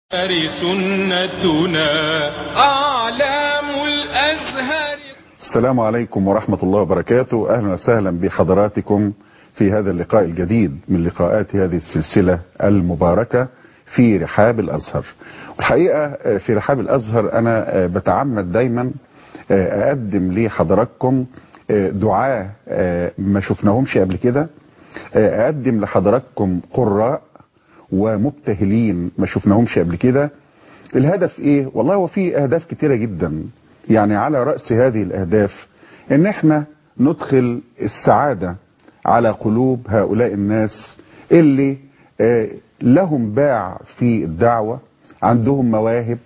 سنتنا أعلام الأزهر. السلام عليكم ورحمة الله وبركاته. أهلا وسهلا بحضراتكم في هذا اللقاء الجديد من لقاءات هذه السلسلة المباركة في رحاب الأزهر. الحقيقة في رحاب الأزهر أنا بتعمد دايما أقدم لحضراتكم دعاء ما شفناهمش قبل كده، أقدم لحضراتكم قراء ومبتهلين ما شفناهمش قبل كده. الهدف ايه؟ والله هو في اهداف كتيرة جدا، يعني على رأس هذه الاهداف ان احنا ندخل السعادة على قلوب هؤلاء الناس اللي لهم باع في الدعوة، عندهم مواهب.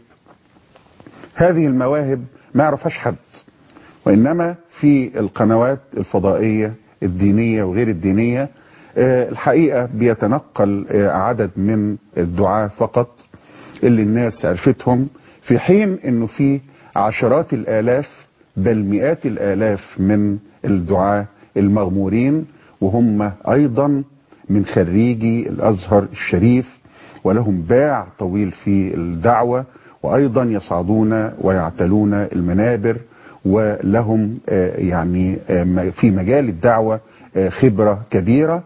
هذه المواهب ما يعرفهاش حد، وانما في القنوات الفضائية الدينية وغير الدينية الحقيقة بيتنقل عدد من الدعاة فقط اللي الناس عرفتهم، في حين انه في عشرات الالاف بل مئات الالاف من الدعاة المغمورين، وهم ايضا من خريجي الازهر الشريف ولهم باع طويل في الدعوة، وايضا يصعدون ويعتلون المنابر، ولهم يعني في مجال الدعوة خبرة كبيرة.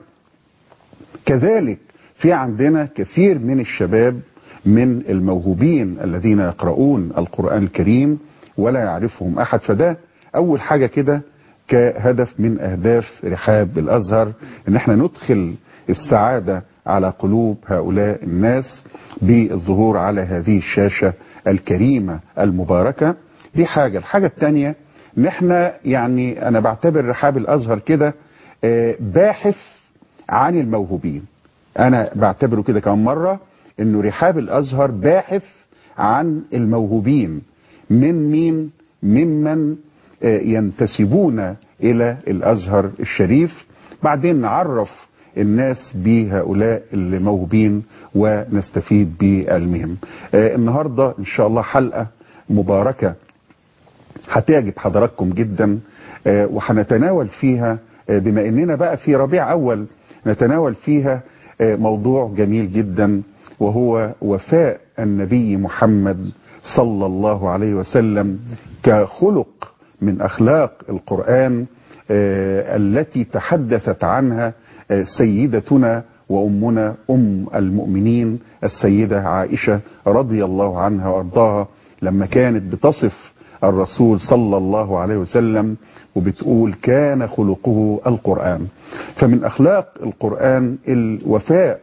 كذلك في عندنا كثير من الشباب من الموهوبين الذين يقرؤون القرآن الكريم ولا يعرفهم أحد. فده أول حاجة كده كهدف من أهداف رحاب الأزهر، إن احنا ندخل السعادة على قلوب هؤلاء الناس بالظهور على هذه الشاشة الكريمة المباركة. دي حاجة. الحاجة الثانية إن احنا يعني أنا بعتبر رحاب الأزهر كده باحث عن الموهوبين. أنا بعتبره كده كمان مرة إنه رحاب الأزهر باحث عن الموهوبين. من مين؟ ممن ينتسبون إلى الأزهر الشريف. بعدين نعرف الناس بهؤلاء الموهوبين ونستفيد بعلمهم. النهاردة إن شاء الله حلقة مباركة هتعجب حضراتكم جدا، وهنتناول فيها بما إننا بقى في ربيع أول نتناول فيها موضوع جميل جدا، وهو وفاء النبي محمد صلى الله عليه وسلم كخلق من أخلاق القرآن التي تحدثت عنها سيدتنا وأمنا أم المؤمنين السيدة عائشة رضي الله عنها وأرضاها، لما كانت بتصف الرسول صلى الله عليه وسلم وبتقول كان خلقه القرآن. فمن أخلاق القرآن الوفاء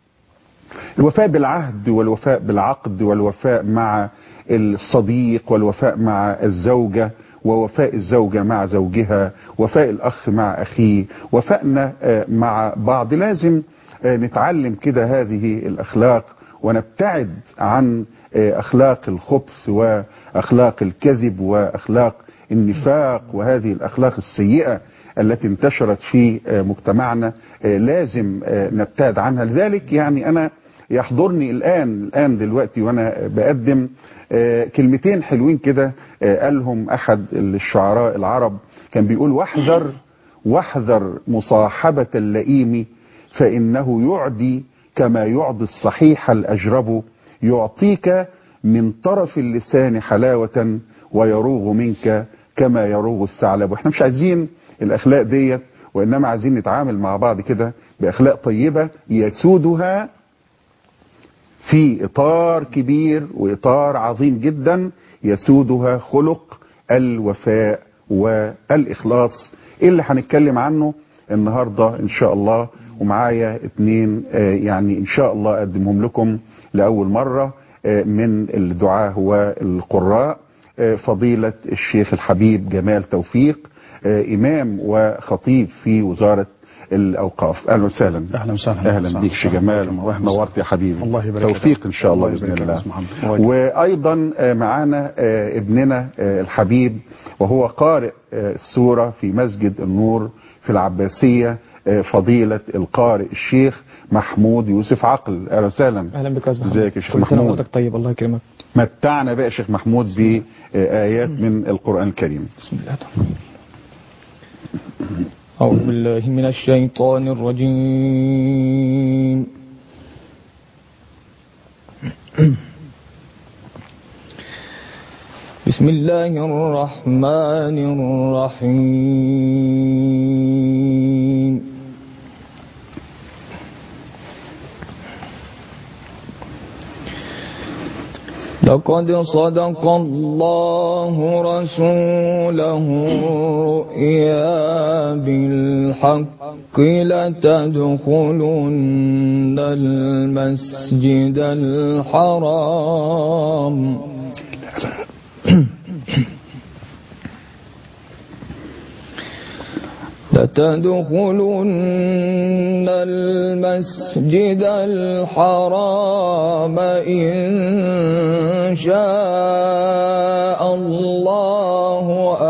بالعهد والوفاء بالعقد والوفاء مع الصديق والوفاء مع الزوجة ووفاء الزوجة مع زوجها، وفاء الأخ مع أخيه، وفاءنا مع بعض. لازم نتعلم كده هذه الأخلاق ونبتعد عن أخلاق الخبث وأخلاق الكذب وأخلاق النفاق وهذه الأخلاق السيئة التي انتشرت في مجتمعنا. لازم نبتعد عنها. لذلك يعني أنا يحضرني الآن دلوقتي وأنا بقدم كلمتين حلوين كده قالهم أحد الشعراء العرب، كان بيقول واحذر مصاحبة اللئيم فإنه يعدي كما يعدي الصحيح الأجرب، يعطيك من طرف اللسان حلاوة ويروغ منك كما يروغ الثعلب. واحنا مش عايزين الأخلاق ديت، وإنما عايزين نتعامل مع بعض كده بأخلاق طيبة يسودها في إطار كبير وإطار عظيم جدا، يسودها خلق الوفاء والإخلاص اللي هنتكلم عنه النهاردة إن شاء الله. ومعايا اتنين يعني إن شاء الله أقدمهم لكم لأول مرة من الدعاة والقراء. فضيلة الشيخ الحبيب جمال توفيق، إمام وخطيب في وزارة الأوقاف. أهلا وسهلا. أهلا بيك شيخ جمال، نورت يا حبيبي. الله يبارك توفيق إن شاء الله بإذن الله. وأيضا معنا ابننا الحبيب وهو قارئ السورة في مسجد النور في العباسية، فضيلة القارئ الشيخ محمود يوسف عقل. أهلا وسهلا. أهلا بك يا أستاذ محمود. ازيك يا شيخ محمود؟ حضرتك طيب، الله يكرمك. متعنا بقى يا شيخ محمود بآيات من القرآن الكريم. بسم الله. أعوذ بالله من الشيطان الرجيم. بسم الله الرحمن الرحيم لقد صدق الله رسوله الرؤيا بالحق لتدخلن المسجد الحرام لتدخلن المسجد الحرام إن شاء الله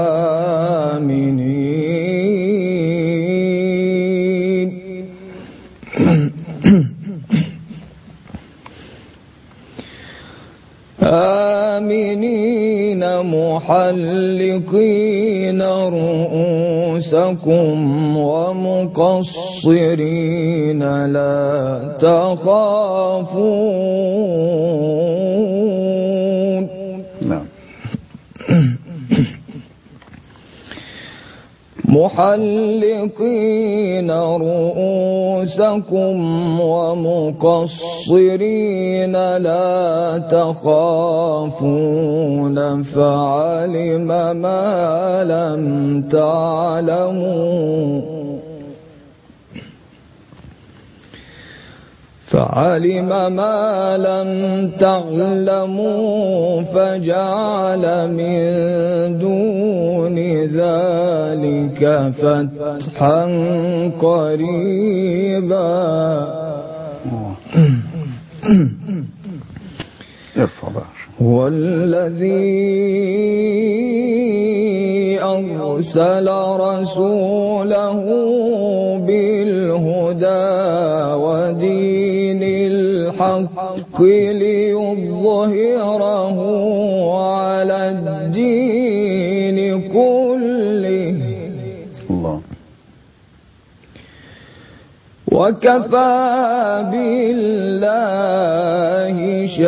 آمنين آمنين محلقين رؤوسكم ومقصرين لا تخافون. نعم. محلقين رؤوسكم ومقصرين لا تخافون فعلم ما لم تعلموا فجعل من دون ذلك فتحا قريبا. هو الذي أرسل رسوله بالهدى ودين الحق ليظهره على الدين كله وكفى بالله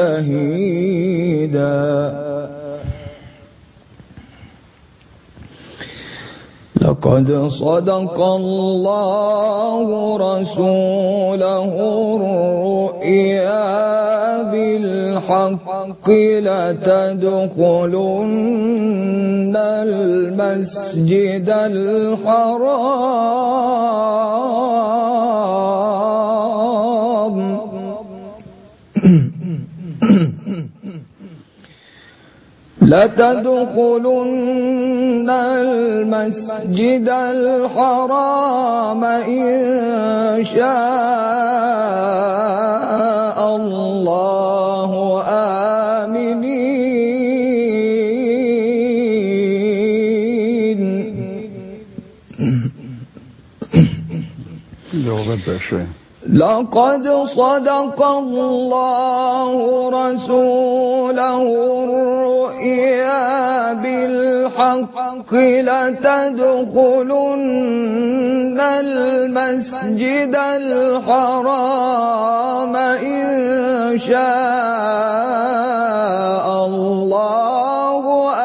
شهيدا. لقد صدق الله رسوله الرؤيا بالحق لتدخلن المسجد الحرام لتدخلن المسجد الحرام إن شاء الله آمنين. لقد صدق الله رسوله الرؤيا بالحق لتدخلن المسجد الحرام إن شاء الله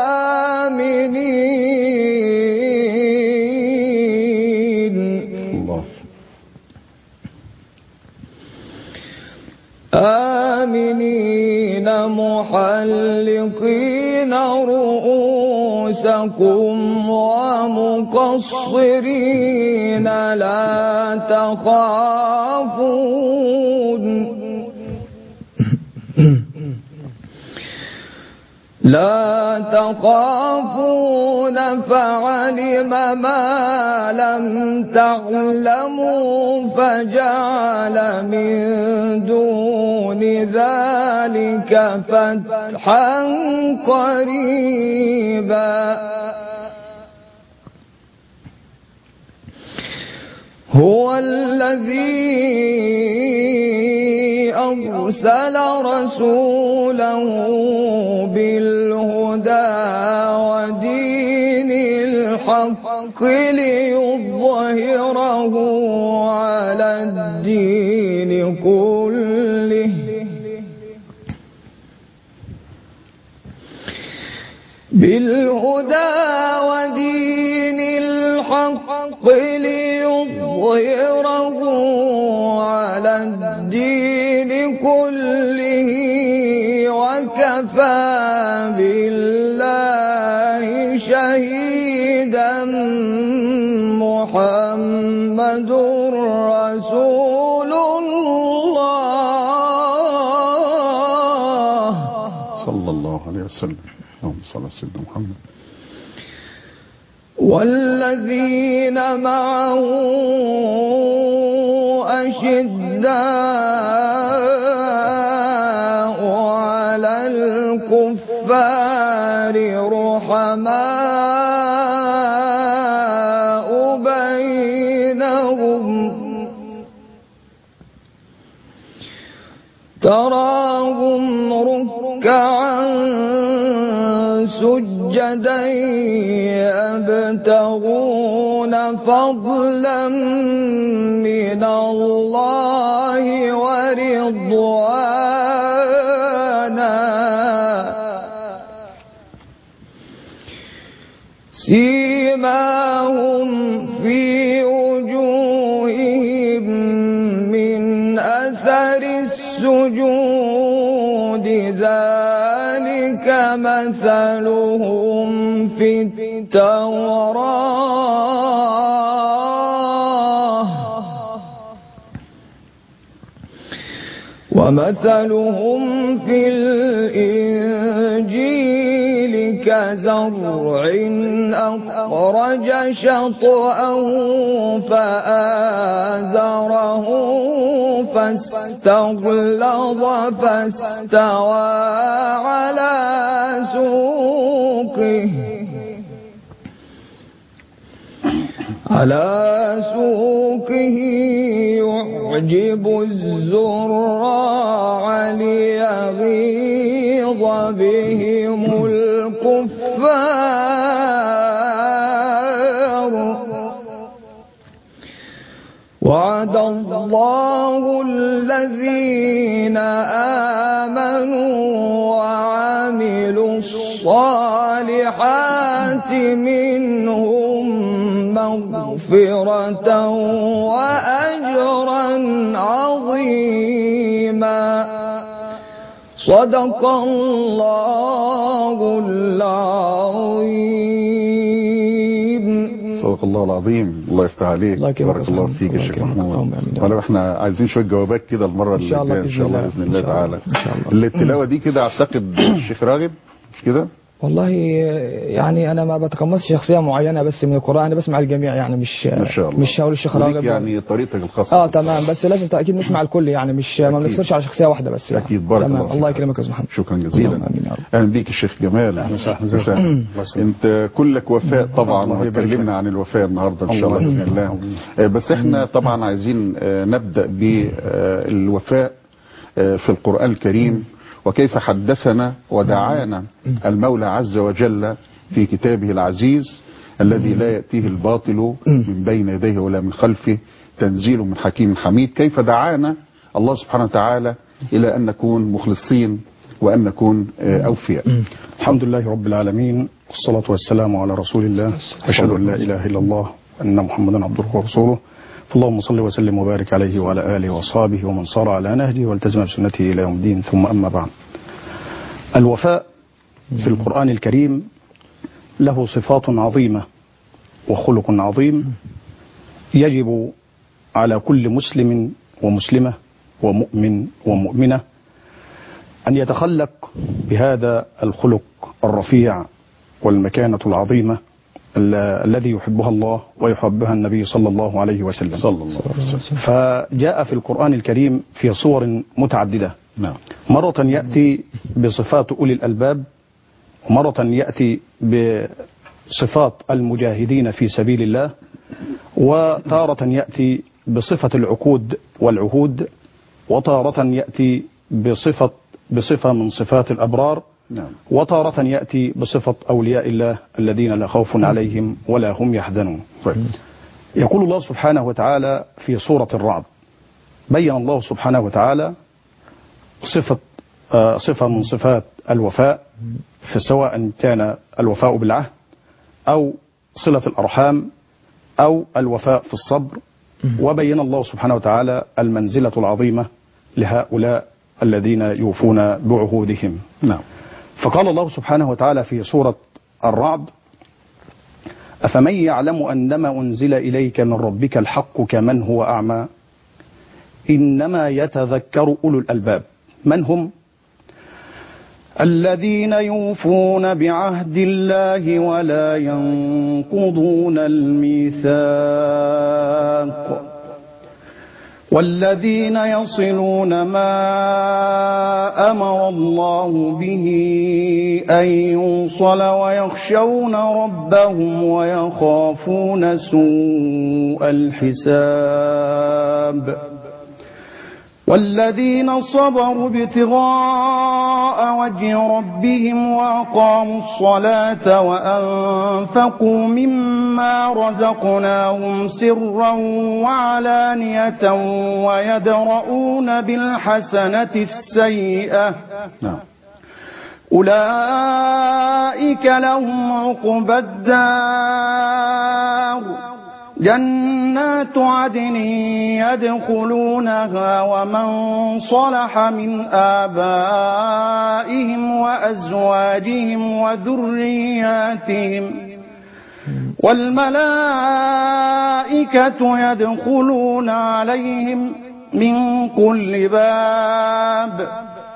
آمنين. آمنين محلقين رؤوسكم ومقصرين لا تخافون فعلم ما لم تعلموا فجعل من دون ذلك فتحا قريبا. هو الذي أرسل رسوله بالهدى ودين الحق ليظهره على الدين كله بالهدى ودين الحق ليظهره على الدين كله وكفى بالله شهيدا محمد رسول الله صلى الله عليه وسلم. اللهم صل على سيدنا محمد. والذين معه أشداء على الكفار رحماء بينهم تراهم ركعا سجدا يبتغون فضلا من الله ورضوانا سيماهم في وجوههم من أثر السجود ذلك مثلهم في التوراة ومثلهم في الإنجيل كزرع أخرج شطأه فآزره فاستغلظ فاستوى على سوقه يعجب الزراع ليغيظ بهم الكفار وعد الله الذين آمنوا وعملوا الصالحات منهم مغفرة وأجرا عظيما صدق الله العظيم. صدق الله العظيم. الله يفتح عليك. بارك الله فيك يا شيخ محمود. ولو احنا عايزين شويه جوابات كده المره اللي جايه ان شاء الله باذن الله تعالى. التلاوه دي كده اعتقد الشيخ راغب مش كده؟ والله يعني انا ما بتقمصش شخصيه معينه بس من القران، انا بسمع الجميع يعني مش هقول الشيخ راغب يعني طريقتك الخاصه. تمام، بس لازم اكيد نسمع الكل يعني مش ما بنقتصرش على شخصيه واحده بس يعني. اكيد. بارك الله فيك. الله يكرمك يا استاذ محمد. شكرا جزيلا. اهلا بيك الشيخ جمال. اهلا. انت كلك وفاء طبعا وهتكلمنا عن الوفاء النهارده ان شاء الله باذن الله. بس احنا طبعا عايزين نبدا بالوفاء في القران الكريم وكيف حدثنا ودعانا المولى عز وجل في كتابه العزيز الذي لا يأتيه الباطل من بين يديه ولا من خلفه تنزيل من حكيم حميد. كيف دعانا الله سبحانه وتعالى إلى أن نكون مخلصين وأن نكون أوفياء. الحمد لله رب العالمين والصلاة والسلام على رسول الله. أشهد أن لا إله إلا الله وأن محمدا عبده ورسوله. اللهم صل وسلم وبارك عليه وعلى آله وأصحابه ومن صار على نهجه والتزم بسنته إلى يوم الدين. ثم أما بعد. الوفاء في القرآن الكريم له صفات عظيمة وخلق عظيم يجب على كل مسلم ومسلمة ومؤمن ومؤمنة أن يتخلق بهذا الخلق الرفيع والمكانة العظيمة الذي يحبها الله ويحبها النبي صلى الله عليه وسلم. فجاء في القرآن الكريم في صور متعددة. مرة يأتي بصفات أولي الألباب، ومرة يأتي بصفات المجاهدين في سبيل الله، وتارة يأتي بصفة العقود والعهود، وتارة يأتي بصفة من صفات الأبرار، وتارة يأتي بصفة أولياء الله الذين لا خوف عليهم ولا هم يحزنون. يقول الله سبحانه وتعالى في سورة الرعد، بين الله سبحانه وتعالى صفة صفة من صفات الوفاء، فسواء كان الوفاء بالعهد أو صلة الأرحام أو الوفاء في الصبر. وبين الله سبحانه وتعالى المنزلة العظيمة لهؤلاء الذين يوفون بعهودهم. نعم. فقال الله سبحانه وتعالى في سورة الرعد: أفمن يعلم أنما أنزل إليك من ربك الحق كمن هو أعمى إنما يتذكر أولو الألباب. من هم؟ الذين يوفون بعهد الله ولا ينقضون الميثاق والذين يصلون ما أمر الله به أن يوصل ويخشون ربهم ويخافون سوء الحساب والذين صبروا ابتغاء وجه ربهم وأقاموا الصلاة وأنفقوا مما رزقناهم سرا وعلانية ويدرؤون بالحسنة السيئة أولئك لهم عقبى الدار جنات عدن يدخلونها ومن صلح من آبائهم وأزواجهم وذرياتهم والملائكة يدخلون عليهم من كل باب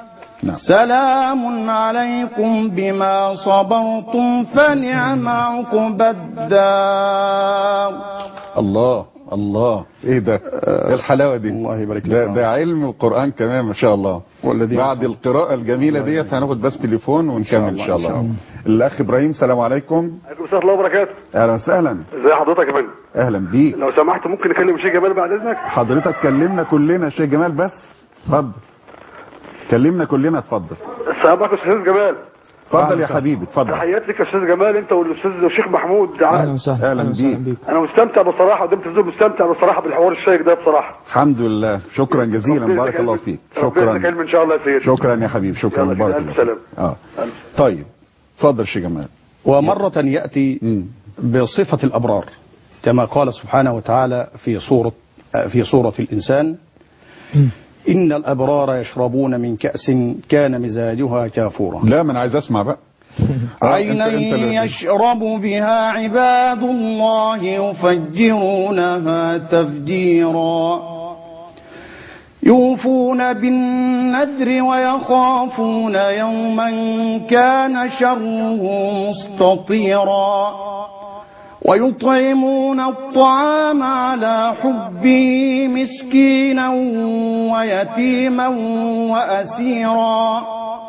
سلام عليكم بما صبرتم فنعم عقبى الدار. الله الله، ايه ده؟ ايه الحلاوه دي؟ الله يبارك لك. ده علم القرآن كمان ما شاء الله. بعد القراءة الجميلة ديت هناخد بس تليفون ونكمل ان شاء الله. الاخ ابراهيم، السلام عليكم. عليكم السلام ورحمه الله وبركاته. اهلا وسهلا. ازي حضرتك يا فندم؟ اهلا بيك. لو سمحت ممكن نكلم الشيخ جمال بعد اذنك؟ حضرتك كلمنا كلنا شيخ جمال، بس اتفضل كلمنا كلنا، اتفضل. السلام عليكم استاذ جمال. اتفضل يا حبيبي اتفضل. تحياتي لك يا استاذ جمال، انت والاستاذ الشيخ محمود. اهلا وسهلا. اهلا بيك. انا مستمتع بصراحه قدام التلفزيون، مستمتع بصراحه بالحوار الشيق ده بصراحه. الحمد لله، شكرا جزيلا، بارك الله فيك. شكرا ان شاء الله يا سيدي. شكرا يا حبيبي، شكرا، بارك الله فيك. طيب اتفضل شيخ جمال. ومرة يأتي بصفة الأبرار كما قال سبحانه وتعالى في سورة الإنسان: إن الأبرار يشربون من كأس كان مزاجها كافورا. لا، من عايز أسمع بقى. عينا يشرب بها عباد الله يفجرونها تفجيرا يوفون بالنذر ويخافون يوما كان شره مستطيرا ويطعمون الطعام على حبه مسكينا ويتيما وأسيرا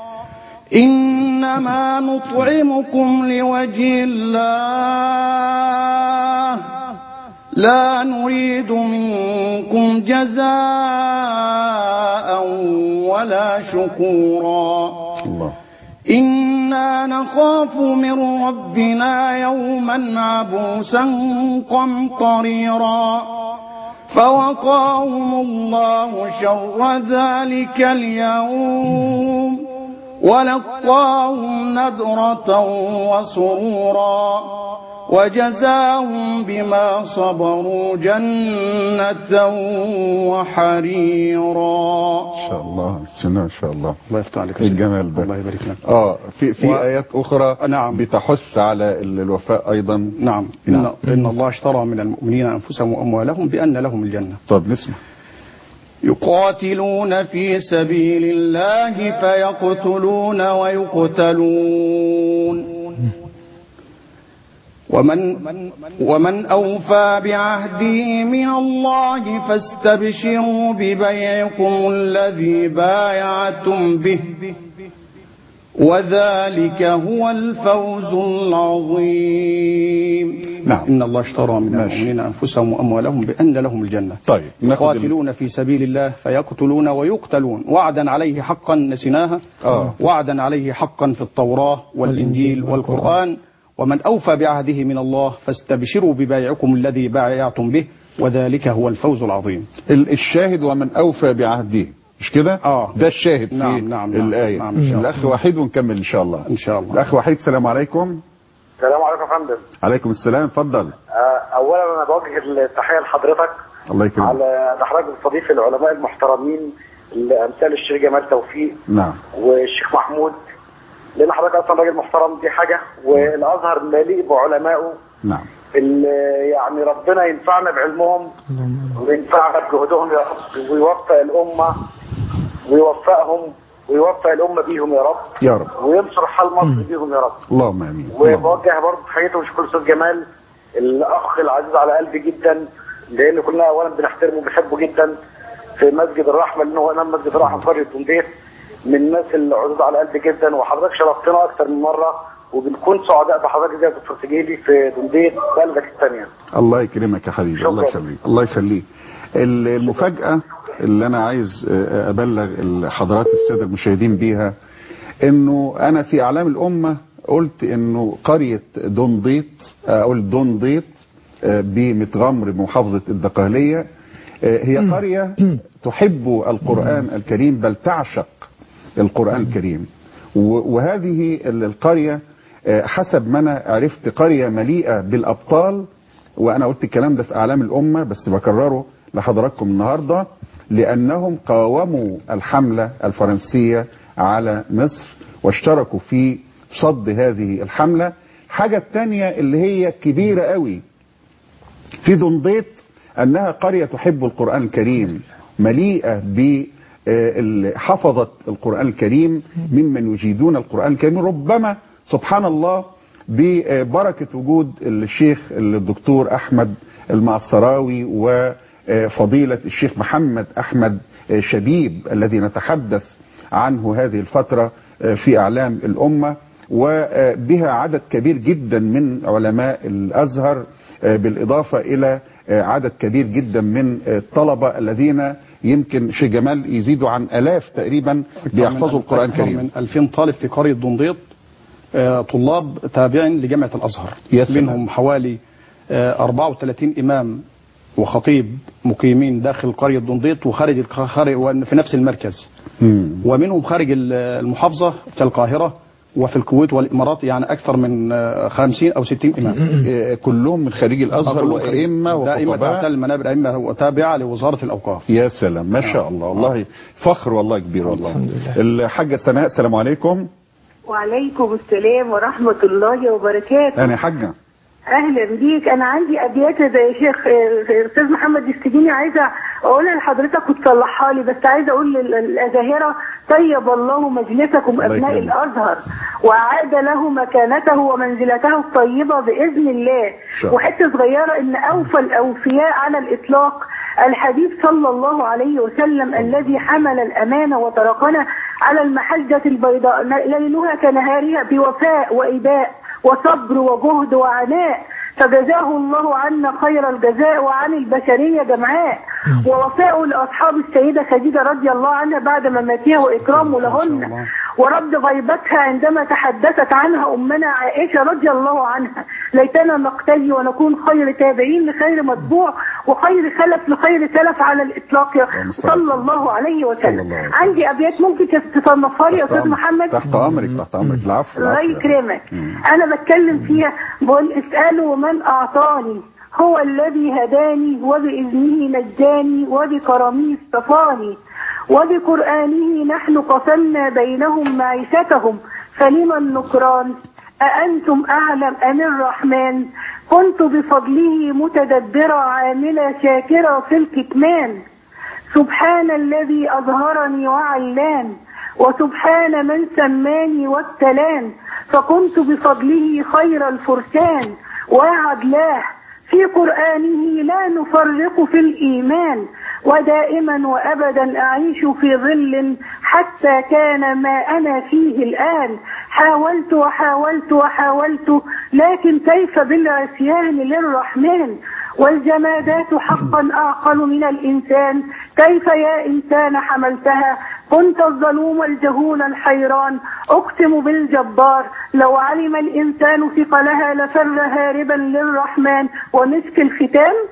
إنما نطعمكم لوجه الله لا نريد منكم جزاء ولا شكورا إنا نخاف من ربنا يوما عبوسا قمطريرا فوقاهم الله شر ذلك اليوم ولقاهم نضرة وسرورا وجزاهم بما صبروا جنة وحريرا. ان شاء الله، ان شاء الله. الله يفتح عليك. الجمال ده. الله يبارك لك. في ايات اخرى نعم بتحث على الوفاء ايضا. نعم. ان الله اشترى من المؤمنين انفسهم واموالهم بان لهم الجنة. طب نسمع. يقاتلون في سبيل الله فيقتلون ويقتلون ومن أوفى بعهده من الله فاستبشروا ببيعكم الذي بايعتم به وذلك هو الفوز العظيم. نعم. إن الله اشترى من المؤمنين أنفسهم وأموالهم بأن لهم الجنة. طيب. يقاتلون في سبيل الله فيقتلون ويقتلون وعدا عليه حقا نسيناها. وعدا عليه حقا في التوراة والإنجيل والقرآن. ومن أوفى بعهده من الله فاستبشروا ببايعكم الذي بايعتم به وذلك هو الفوز العظيم. الشاهد ومن أوفى بعهده مش كده؟ آه. ده الشاهد في نعم الآية. نعم. الأخ وحيد ونكمل إن شاء الله. إن شاء الله. الأخ وحيد السلام عليكم. السلام عليكم يا فندم. عليكم السلام، اتفضل. اولا انا بوجه التحيه لحضرتك الله يكرمك. على حضرتك بتستضيف العلماء المحترمين امثال الشيخ جمال توفيق. نعم. والشيخ محمود، لان حضرتك اصلا راجل محترم، دي حاجه، والازهر مليء بعلمائه. نعم. يعني ربنا ينفعنا بعلمهم وينفعنا بجهدهم يا رب، ويوفق الامه ويوفقهم ويوفق الامه بيهم يا رب. يا رب. وينصر حال مصر بيهم يا رب. اللهم امين. وبوجه برضه تحيته وشكر الاستاذ جمال، الاخ العزيز على قلبي جدا، لان كلنا اولا بنحترمه وبنحبه جدا في مسجد الرحمه، لانه هو امام مسجد الرحمه في قريه دنديت، من الناس العزيز على قلبي جدا. وحضرتك شرفتنا اكثر من مره، وبنكون سعداء بحضرتك زي ما دكتور سجيلي في دنديت بلدك الثانيه. الله يكرمك يا حبيبي. شكرا. الله يخليك. الله يخليك. المفاجأة اللي أنا عايز أبلغ حضرات السادة المشاهدين بيها، إنه أنا في أعلام الأمة قلت إنه قرية دنديت بمتغمر بمحافظة الدقهلية هي قرية تحب القرآن الكريم، بل تعشق القرآن الكريم. وهذه القرية حسب ما أنا عرفت قرية مليئة بالأبطال، وأنا قلت الكلام ده في أعلام الأمة بس بكرره لحضراتكم النهاردة، لأنهم قاوموا الحملة الفرنسية على مصر واشتركوا في صد هذه الحملة. الحاجة الثانية اللي هي كبيرة قوي في دنديت، أنها قرية تحب القرآن الكريم، مليئة حفظت القرآن الكريم ممن يجيدون القرآن الكريم، ربما سبحان الله ببركة وجود الشيخ الدكتور أحمد المعصراوي وفضيلة الشيخ محمد أحمد شبيب الذي نتحدث عنه هذه الفترة في أعلام الأمة، وبها عدد كبير جدا من علماء الأزهر، بالإضافة إلى عدد كبير جدا من الطلبة الذين يمكن شيخ جمال يزيدوا عن آلاف تقريبا بيحفظوا القرآن الكريم. من 2000 طالب في قرية دنديت، طلاب تابعين لجامعة الأزهر، منهم حوالي 34 إمام وخطيب مقيمين داخل قرية دنديت وخارج في نفس المركز، ومنهم خارج المحافظة في القاهرة وفي الكويت والإمارات، يعني أكثر من 50 أو 60 إمام. كلهم من خريج الأزهر وأئمة وخطباء، المنابر أئمة وتابعة لوزارة الأوقاف. يا سلام، ما شاء الله، والله فخر والله كبير والله. الحاجة سناء السلام عليكم. وعليكم السلام ورحمة الله وبركاته. أنا حاجة أهلا بيك. أنا عندي أبيات زي شيخ الأستاذ محمد السجيني عايزة أقولها لحضرتك وتصلحها لي، بس عايزة أقول للأزاهرة: طيب الله مجلسكم أبناء الأزهر، وأعاد له مكانته ومنزلته الطيبة بإذن الله. وحتة صغيرة: إن أوفى الأوفياء على الإطلاق الحبيب صلى الله عليه وسلم الذي حمل الأمانة وتركنا على المحجة البيضاء ليلها كنهارها بوفاء وإباء وصبر وجهد وعناء، فجزاه الله عنا خير الجزاء وعن البشرية جمعاء. ووفاء لأصحاب السيدة خديجة رضي الله عنها بعد مماتها وإكرامه لهن، ورد غيبتها عندما تحدثت عنها أمنا عائشة رضي الله عنها: ليتنا نقتدي ونكون خير تابعين لخير متبوع وخير خلف لخير سلف على الإطلاق صلى الله عليه وسلم. عندي أبيات ممكن تصنفها لي يا أستاذ محمد؟ تحت أمرك تحت أمرك. العفو. الله يكرمك. أنا بتكلم فيها بقول: اسألوا من أعطاني، هو الذي هداني وبإذنه نجاني وبكرمه اصطفاني، وبقرآنه نحن قسمنا بينهم معيشتهم، فلما النكران؟ أأنتم أعلم أم الرحمن؟ كنت بفضله متدبرة عاملة شاكرة في الكتمان، سبحان الذي أظهرني وعلان، وسبحان من سماني وابتلان، فكنت بفضله خير الفرسان وعدلاه، في قرآنه لا نفرق في الإيمان، ودائما وأبدا أعيش في ظل حتى كان ما أنا فيه الآن. حاولت وحاولت وحاولت، لكن كيف بالعصيان للرحمن؟ والجمادات حقا أعقل من الإنسان، كيف يا إنسان حملتها؟ كنت الظلوم الجهول الحيران، أقسم بالجبار لو علم الإنسان ثقلها لفر هاربا للرحمن. ومسك الختام: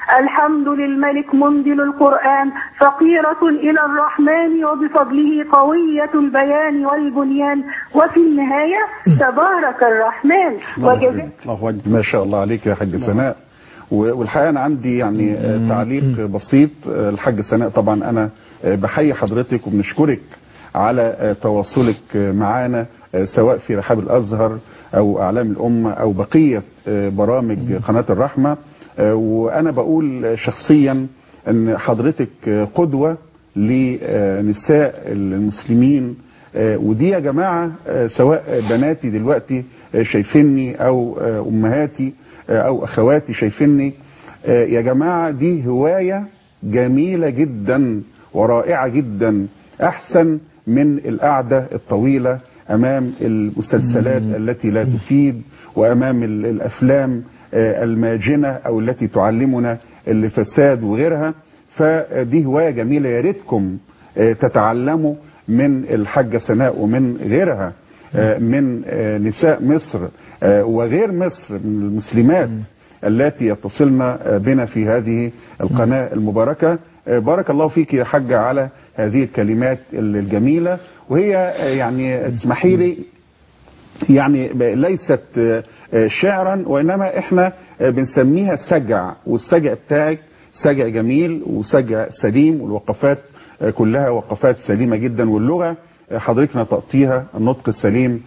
الحمد للملك منزل القرآن، فقيرة إلى الرحمن وبفضله قوية البيان والبنيان، وفي النهاية تبارك الرحمن وجزاء. ما شاء الله عليك يا حاج سناء. والحقيقة أنا عندي يعني تعليق بسيط. الحاج سناء طبعا أنا بحيي حضرتك وبنشكرك على تواصلك معنا سواء في رحاب الأزهر أو أعلام الأمة أو بقية برامج قناة الرحمة. وأنا بقول شخصيا أن حضرتك قدوة لنساء المسلمين، ودي يا جماعة سواء بناتي دلوقتي شايفيني أو أمهاتي أو أخواتي شايفيني، يا جماعة دي هواية جميلة جدا ورائعة جدا، أحسن من القعدة الطويلة أمام المسلسلات التي لا تفيد وأمام الأفلام الماجنة أو التي تعلمنا الفساد وغيرها. فدي هواية جميلة، يا ريتكم تتعلموا من الحاجة سناء ومن غيرها من نساء مصر وغير مصر من المسلمات التي يتصلن بنا في هذه القناة المباركة. بارك الله فيك يا حاجة على هذه الكلمات الجميلة، وهي يعني اسمحي لي يعني ليست شعرا وإنما احنا بنسميها سجع، والسجع بتاعك سجع جميل وسجع سليم، والوقفات كلها وقفات سليمة جدا، واللغة حضرتك نطقتيها النطق السليم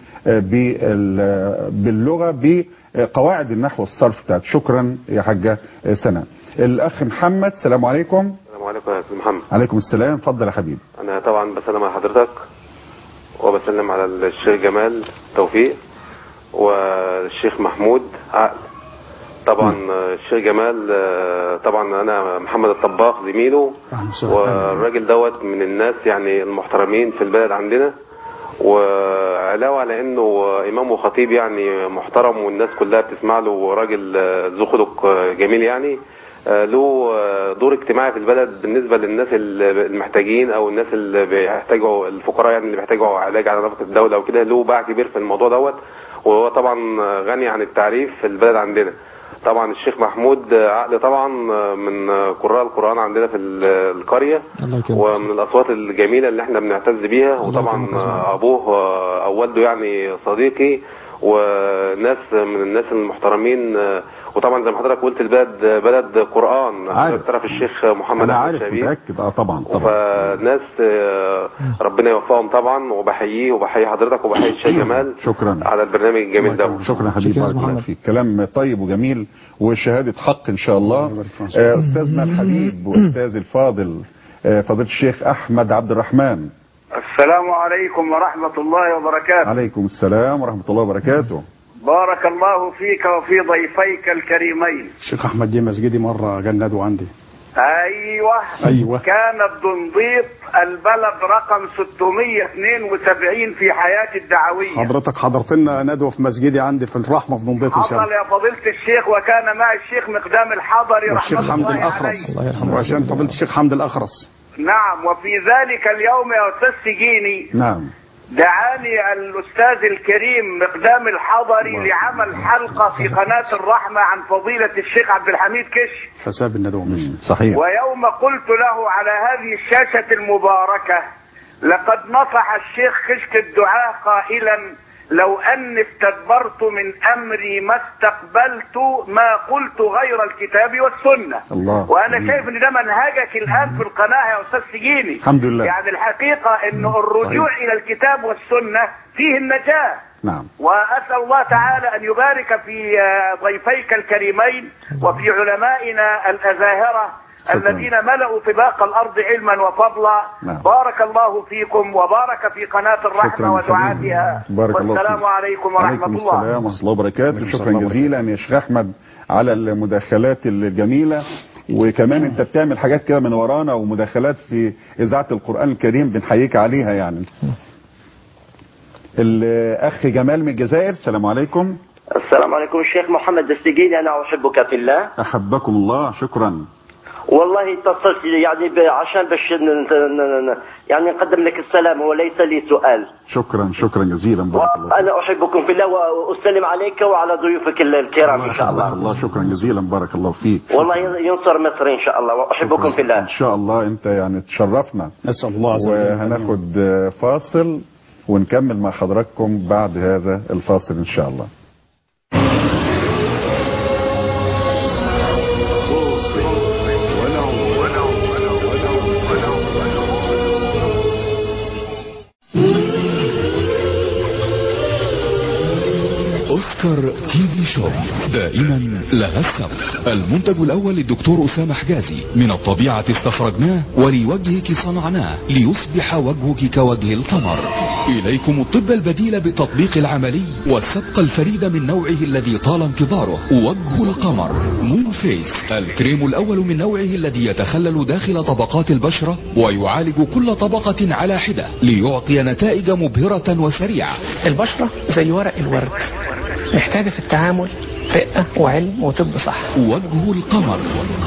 باللغة بقواعد النحو والصرف بتاعت. شكرا يا حاجة سناء. الأخ محمد، السلام عليكم. السلام عليكم يا أستاذ محمد. عليكم السلام، اتفضل يا حبيبي. أنا طبعا بسلم على حضرتك وبسلم على الشيخ جمال توفيق والشيخ محمود عقل. طبعا الشيخ جمال طبعا أنا محمد الطباخ زميله، والراجل دوت من الناس يعني المحترمين في البلد عندنا، وعلاوة على انه امام وخطيب يعني محترم والناس كلها بتسمع له، وراجل ذو خلق جميل يعني، له دور اجتماعي في البلد بالنسبة للناس المحتاجين او الناس اللي بيحتاجوا الفقراء يعني اللي بيحتاجوا علاج على نفقة الدولة وكده، له باع كبير في الموضوع دوت، وهو طبعا غني عن التعريف في البلد عندنا. طبعا الشيخ محمود عقل طبعا من قراء القرآن عندنا في القرية، ومن الأصوات الجميلة اللي احنا بنعتز بيها، وطبعا أبوه أو والده يعني صديقي وناس من الناس المحترمين. وطبعا زي ما حضرتك قلت البلد بلد قرآن، عارف تعرف الشيخ محمد عارف متأكد طبعا فناس ربنا يوفقهم طبعا، وبحييه وبحيي حضرتك وبحيي الشيخ جمال. شكرا على البرنامج الجميل ده. شكرا حبيبي، بارك الله فيك، كلام طيب وجميل وشهادة حق ان شاء الله. استاذنا الحبيب واستاذ الفاضل فضيلة الشيخ احمد عبد الرحمن. السلام عليكم ورحمة الله وبركاته. عليكم السلام ورحمة الله وبركاته. بارك الله فيك وفي ضيفيك الكريمين. الشيخ احمد جه مسجدي مره جندوا عندي. ايوه كان الدنديط البلد رقم 672 في حياتي الدعويه. حضرتك حضرت لنا ندوه في مسجدي عندي في الرحمه في دنديط ان شاء الله. حصل يا فضيله الشيخ، وكان معي الشيخ مقدام الحضري والشيخ حمد الاخرس، وعشان فضيله الشيخ حمد الاخرس. نعم، وفي ذلك اليوم يا استاذ سجيني نعم دعاني الأستاذ الكريم مقدام الحضري لعمل حلقة في قناة الرحمة عن فضيلة الشيخ عبد الحميد كش حساب الندوة. صحيح. ويوم قلت له على هذه الشاشة المباركة لقد نصح الشيخ كشك الدعاء قائلا لو أني استدبرت من أمري ما استقبلت ما قلت غير الكتاب والسنة. الله. وأنا شايف أن ده منهجك الآن في القناة يا أستاذ سجيني. الحمد لله. يعني الحقيقة أنه الرجوع إلى الكتاب والسنة فيه النجاة. نعم. وأسأل الله تعالى أن يبارك في ضيفيك الكريمين وفي علمائنا الأزاهرة الذين ملأوا طباق الأرض علما وفضلا. نعم. بارك الله فيكم وبارك في قناة الرحمة ودعاتها. والسلام عليكم ورحمة الله. السلام ورحمة الله وبركاته. شكرا جزيلا يا شيخ أحمد على المداخلات الجميلة، وكمان انت بتعمل حاجات كده من ورانا ومداخلات في إذاعة القرآن الكريم بنحييك عليها يعني. الأخ جمال من الجزائر، السلام عليكم. السلام عليكم الشيخ محمد السجيني، أنا أحبك في الله. أحبكم الله. شكرا. والله اتصلت يعني عشان باش يعني نقدم لك السلام وليس لي سؤال. شكرا جزيلا، بارك الله. انا احبكم في الله واسلم عليك وعلى ضيوفك الكرام ان شاء الله. شكرا جزيلا، بارك الله فيك. والله ينصر مصر ان شاء الله، واحبكم في الله. ان شاء الله، انت يعني تشرفنا. نسال الله عز وجل. وهناخد فاصل ونكمل مع حضراتكم بعد هذا الفاصل ان شاء الله. أوسكار تي في شوب دائما لها السبق. المنتج الأول للدكتور أسامة حجازي، من الطبيعة استخرجناه ولوجهك صنعناه ليصبح وجهك كوجه القمر. إليكم الطب البديل بالتطبيق العملي والسبق الفريد من نوعه الذي طال انتظاره، وجه القمر مون فيس، الكريم الأول من نوعه الذي يتخلل داخل طبقات البشرة ويعالج كل طبقة على حدة ليعطي نتائج مبهرة وسريعة. البشرة زي ورق الورد، محتاجة في التعامل رقة وعلم وطب صح. وجه القمر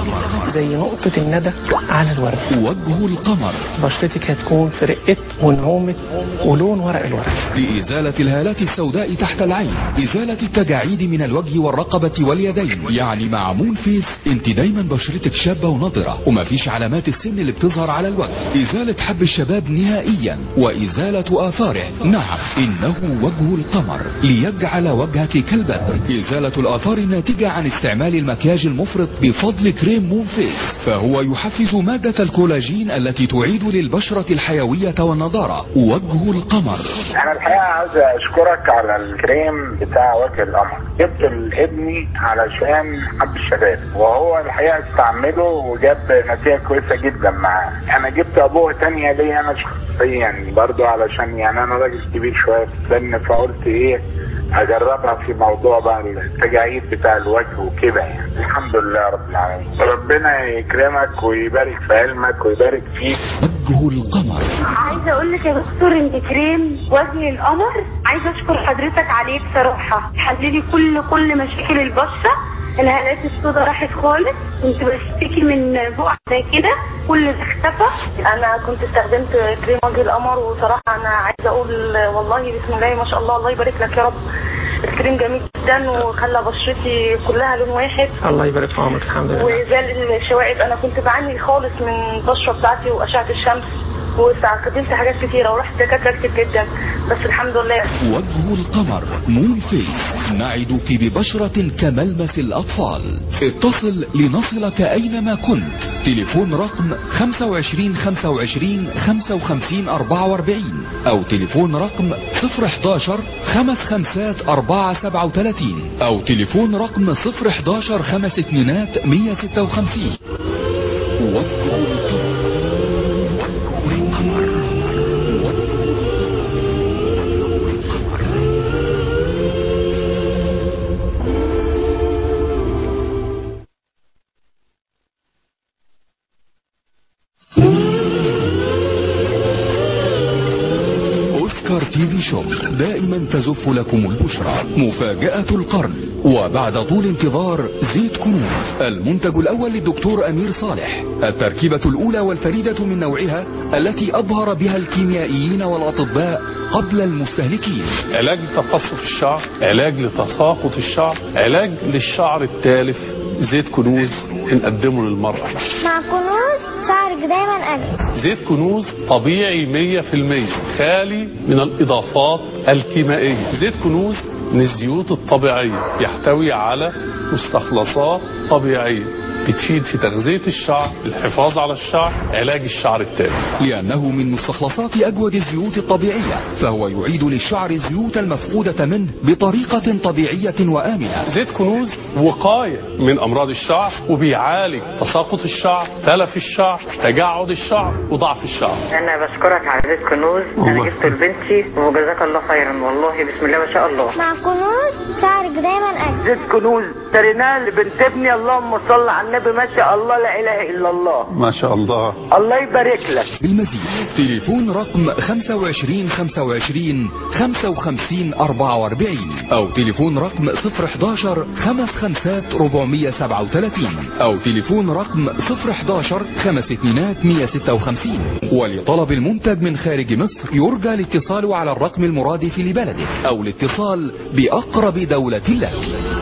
زي نقطة الندى على الورد. وجه القمر بشرتك هتكون في رقة ونعومة ولون ورق الورد. لإزالة الهالات السوداء تحت العين، إزالة التجاعيد من الوجه والرقبة واليدين. يعني مع مون فيس انت دايما بشرتك شابة ونضرة ومفيش علامات السن اللي بتظهر على الوجه. إزالة حب الشباب نهائيا وإزالة آثاره. نعم، إنه وجه القمر ليجعل وجهك كالبدر. إزالة الآثار الناتجة عن استعمال المكياج المفرط بفضل كريم مون فيس، فهو يحفز مادة الكولاجين التي تعيد للبشرة الحيوية والنضارة. وجه القمر. أنا الحقيقة عايز أشكرك على الكريم بتاع وجه القمر. جبت لابني علشان حب الشباب، وهو الحقيقة استعمله وجاب نتيجة كويسة جدا معاه. أنا جبت أبوه تانية ليا أنا شخصيا برضو، علشان يعني أنا راجل كبير شوية في السن، فقلت إيه اجربها في موضوع بقى التجاعيد بتاع الوجه وكده. يعني الحمد لله رب العالمين، ربنا يكرمك ويبارك في علمك ويبارك فيك. وجه القمر. عايزه اقول لك يا دكتور ان كريم وجه القمر عايزه اشكر حضرتك عليه بصراحه، حللي كل مشاكل البشره. الهالات السوداء راحت خالص، كنت بشتكي من بقع زي كده، كل ده اختفى. انا كنت استخدمت كريم وجه القمر، وصراحه انا عايزه اقول والله بسم الله ما شاء الله، الله يبارك لك يا رب. الكريم جميل جدا وخلى بشرتي كلها لون واحد. الله يبارك في عمرك. الحمد لله. وزال الشوائب، انا كنت بعاني خالص من البشره بتاعتي واشعه الشمس، واستخدمت حاجات كتيرة ورحت دكاترة كتير جدا، بس الحمد لله. وجه القمر مون فيس، نعدك ببشرة كملمس الأطفال. اتصل لنصلك أينما كنت. تليفون رقم 25 25 55 44 أو تليفون رقم 011 55 437 أو تليفون رقم 011 52 156. وجه القمر. أوسكار تي في شوب دائما تزف لكم البشرى. مفاجأة القرن، وبعد طول انتظار زيت كنوز، المنتج الأول للدكتور أمير صالح، التركيبة الأولى والفريدة من نوعها التي أظهر بها الكيميائيين والأطباء قبل المستهلكين. علاج لتقصف الشعر، علاج لتساقط الشعر، علاج للشعر التالف. زيت كنوز بنقدمه للمرأة. مع كنوز شعرك دايما أجمل. زيت كنوز طبيعي 100%، خالي من الإضافات الكيميائية. زيت كنوز من الزيوت الطبيعية، يحتوي على مستخلصات طبيعية بتفيد في تغذية الشعر، الحفاظ على الشعر، علاج الشعر التالف. لأنه من مستخلصات أجود الزيوت الطبيعية، فهو يعيد للشعر الزيوت المفقودة منه بطريقة طبيعية وآمنة. زيت كنوز وقاية من أمراض الشعر، وبيعالج تساقط الشعر، تلف الشعر، تجعد الشعر، وضعف الشعر. أنا بشكرك على زيت كنوز، أنا جبته لبنتي وجزاك الله خيرا، والله بسم الله ما شاء الله. مع كنوز شعرك دايما أجمل. زيت كنوز اشتريناه لبنت ابني. اللهم صل على النبي، ما شاء الله لا اله الا الله. ما شاء الله. الله يبارك لك. المزيد تليفون رقم 25 25 55 44 او تليفون رقم 011 55 437 او تليفون رقم 011 52 156. ولطلب المنتج من خارج مصر يرجى الاتصال على الرقم المرادف لبلدك او الاتصال بأقرب دولة لك.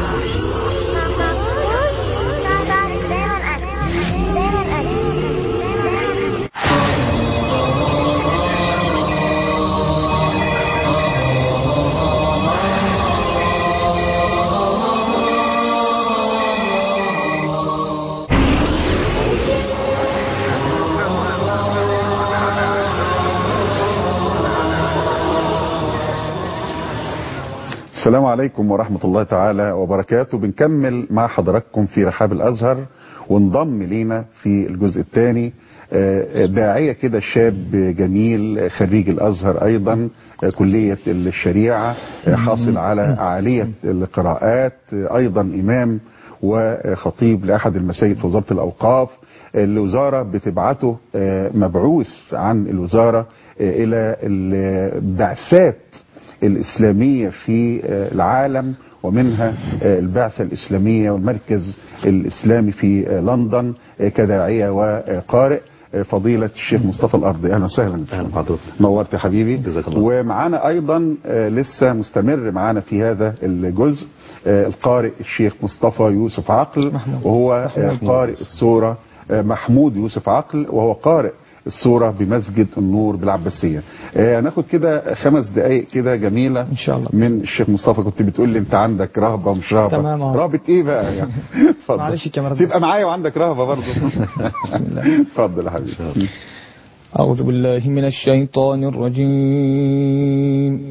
السلام عليكم ورحمة الله تعالى وبركاته. بنكمل مع حضراتكم في رحاب الأزهر، وانضم لينا في الجزء الثاني داعية كده شاب جميل خريج الأزهر أيضا كلية الشريعة، حاصل على عالية القراءات، أيضا إمام وخطيب لأحد المساجد في وزارة الأوقاف. الوزارة بتبعته مبعوث عن الوزارة إلى البعثات الإسلامية في العالم، ومنها البعثة الإسلامية والمركز الإسلامي في لندن كداعية وقارئ. فضيلة الشيخ مصطفى الأرضي، أهلا وسهلا. أهلا بحضرتك. نورت يا حبيبي. جزاك الله. ومعانا أيضا لسه مستمر معانا في هذا الجزء القارئ الشيخ مصطفى يوسف عقل، وهو قارئ السورة محمود يوسف عقل، وهو قارئ السورة بمسجد النور بالعباسية. هناخد كده 5 دقائق كده جميلة ان شاء الله من الشيخ مصطفى. كنت بتقول لي انت عندك رهبة ومش رهبة. تمام. رهبة ايه بقى يعني؟ اتفضل. معلش الكاميرا تبقى معايا وعندك رهبة برضه. بسم الله. اتفضل يا حبيبي. أعوذ بالله من الشيطان الرجيم.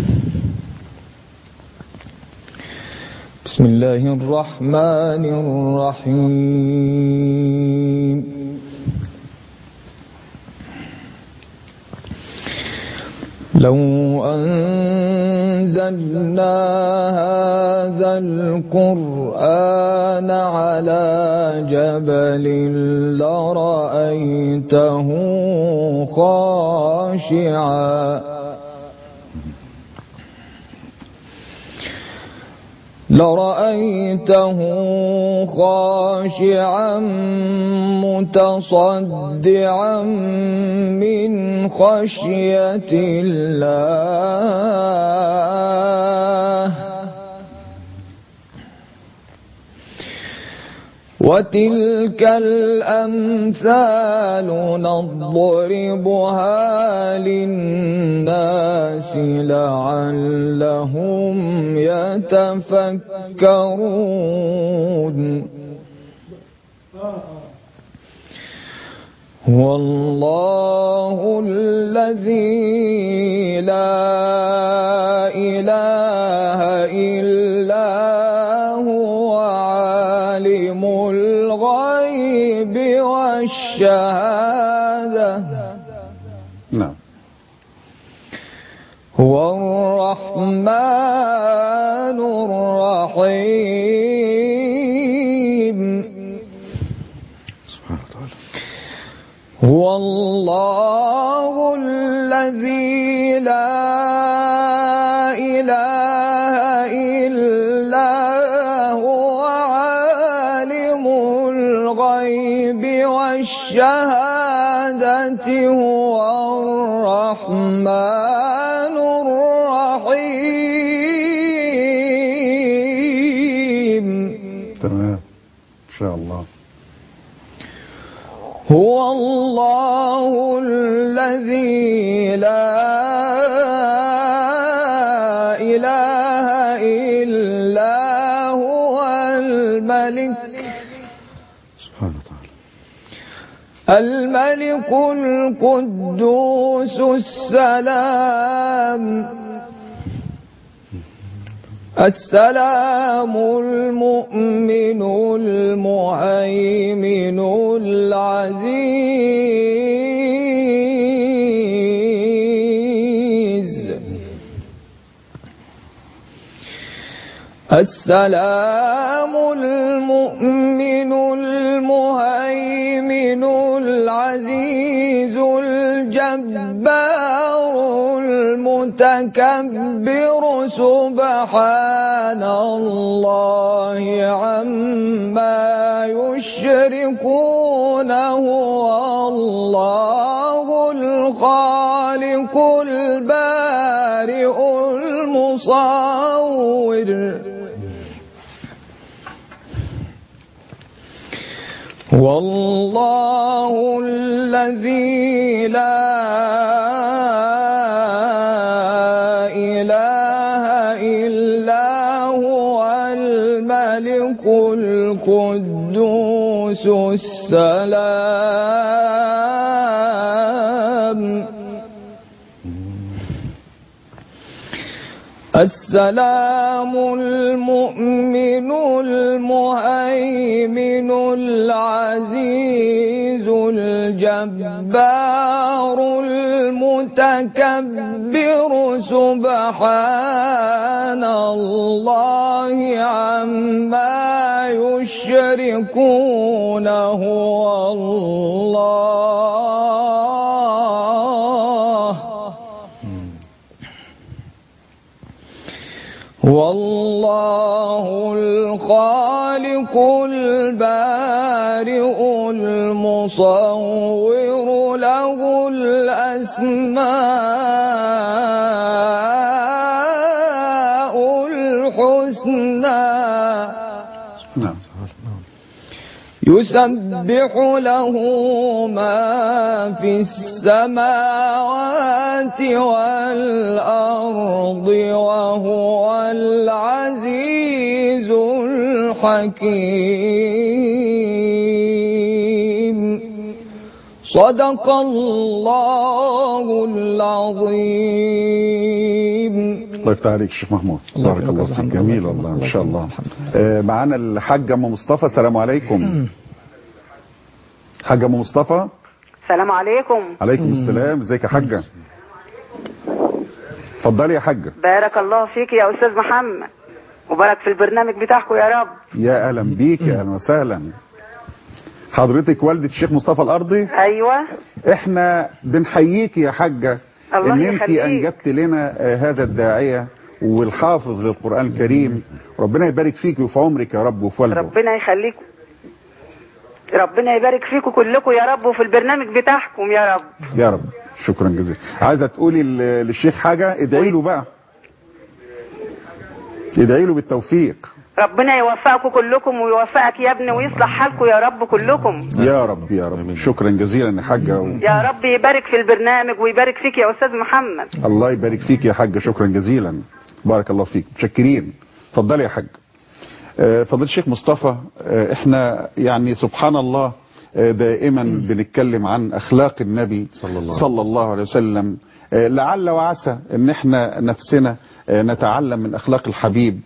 بسم الله الرحمن الرحيم. لو أنزلنا هذا القرآن على جبل لرأيته خاشعا متصدعا من خشية الله. وتلك الأمثال نضربها للناس لعلهم يتفكرون. هو الله الذي لا إله إلا هو عالم الغيب والشهادة. نعم. هو الرحمن الرحيم. سبحانه وتعالى. هو الله الذي لا إله إلا هو عالم الغيب والشهادة. هو الرحمن الرحيم. تمام إن شاء الله. هو الله الذي لا إله إلا هو الملك. سبحانه وتعالى. الملك القدوس السلام المؤمن المهيمن العزيز السلام المؤمن المهيمن العزيز الجبار المتكبر سبحان الله عما يشركون هو الله الخالق البارئ المصور والله الذي لا إله إلا هو الملك القدوس السلام المؤمن المهيمن العزيز الجبار المتكبر سبحان الله عما يشركون هو والله الخالق البارئ المصور له الأسماء الحسنى يسبح له ما في السماوات والأرض وهو العزيز الحكيم صدق الله العظيم. الله يفتح عليك الشيخ محمود. بارك الله فيك. جميل والله ما شاء الله. معانا الحاج ام مصطفى. السلام عليكم. حاج ام مصطفى. السلام عليكم. عليكم السلام. ازيك يا حاجه؟ اتفضلي يا حاجه. بارك الله فيك يا استاذ محمد وبارك في البرنامج بتاعكم يا رب. يا اهلا بيك. يا اهلا وسهلا. حضرتك والده الشيخ مصطفى الارضي؟ ايوه. احنا بنحييك يا حاجه ان انت انجبت لنا هذا الداعيه والحافظ للقران الكريم. ربنا يبارك فيك وفي عمرك يا رب وفي والده. ربنا يخليكم. ربنا يبارك فيكم كلكم يا رب وفي البرنامج بتاعكم يا رب. يا رب. شكرا جزيلا. عايزه تقولي للشيخ حاجه؟ ادعي له بقى. ادعي له بالتوفيق. ربنا يوفقكم كلكم ويوفقك يا ابني ويصلح حالكم يا رب كلكم. يا رب يا رب. شكرا جزيلا يا حاجه يا رب يبارك في البرنامج ويبارك فيك يا استاذ محمد. الله يبارك فيك يا حاجه. شكرا جزيلا. بارك الله فيك. متشكرين. اتفضلي يا حاج. فضيلة الشيخ مصطفى، احنا يعني سبحان الله دائما بنتكلم عن اخلاق النبي صلى الله عليه وسلم. لعل وعسى ان احنا نفسنا نتعلم من اخلاق الحبيب.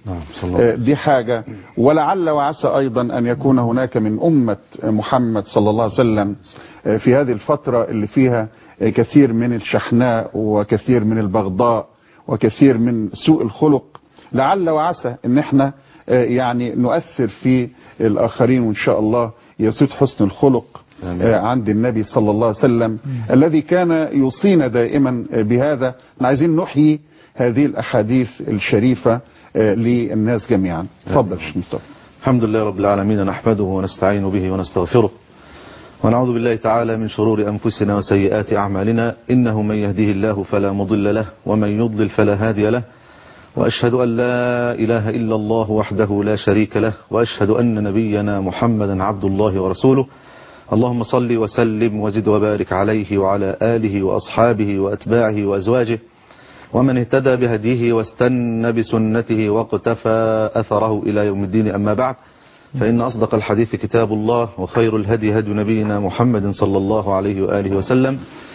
دي حاجة. ولعل وعسى ايضا ان يكون هناك من امة محمد صلى الله عليه وسلم في هذه الفترة اللي فيها كثير من الشحناء وكثير من البغضاء وكثير من سوء الخلق. لعل وعسى ان احنا يعني نؤثر في الآخرين وإن شاء الله يسود حسن الخلق عند النبي صلى الله عليه وسلم الذي كان يوصينا دائما بهذا. عايزين نحيي هذه الأحاديث الشريفة للناس جميعا. تفضل شيخ مصطفى. الحمد لله رب العالمين، نحمده ونستعين به ونستغفره ونعوذ بالله تعالى من شرور أنفسنا وسيئات أعمالنا. إنه من يهديه الله فلا مضل له ومن يضلل فلا هادي له. وأشهد أن لا إله إلا الله وحده لا شريك له وأشهد أن نبينا محمدا عبد الله ورسوله. اللهم صل وسلم وزد وبارك عليه وعلى آله وأصحابه وأتباعه وأزواجه ومن اهتدى بهديه واستنى بسنته واقتفى أثره إلى يوم الدين. أما بعد، فإن أصدق الحديث كتاب الله وخير الهدي هدي نبينا محمد صلى الله عليه وآله وسلم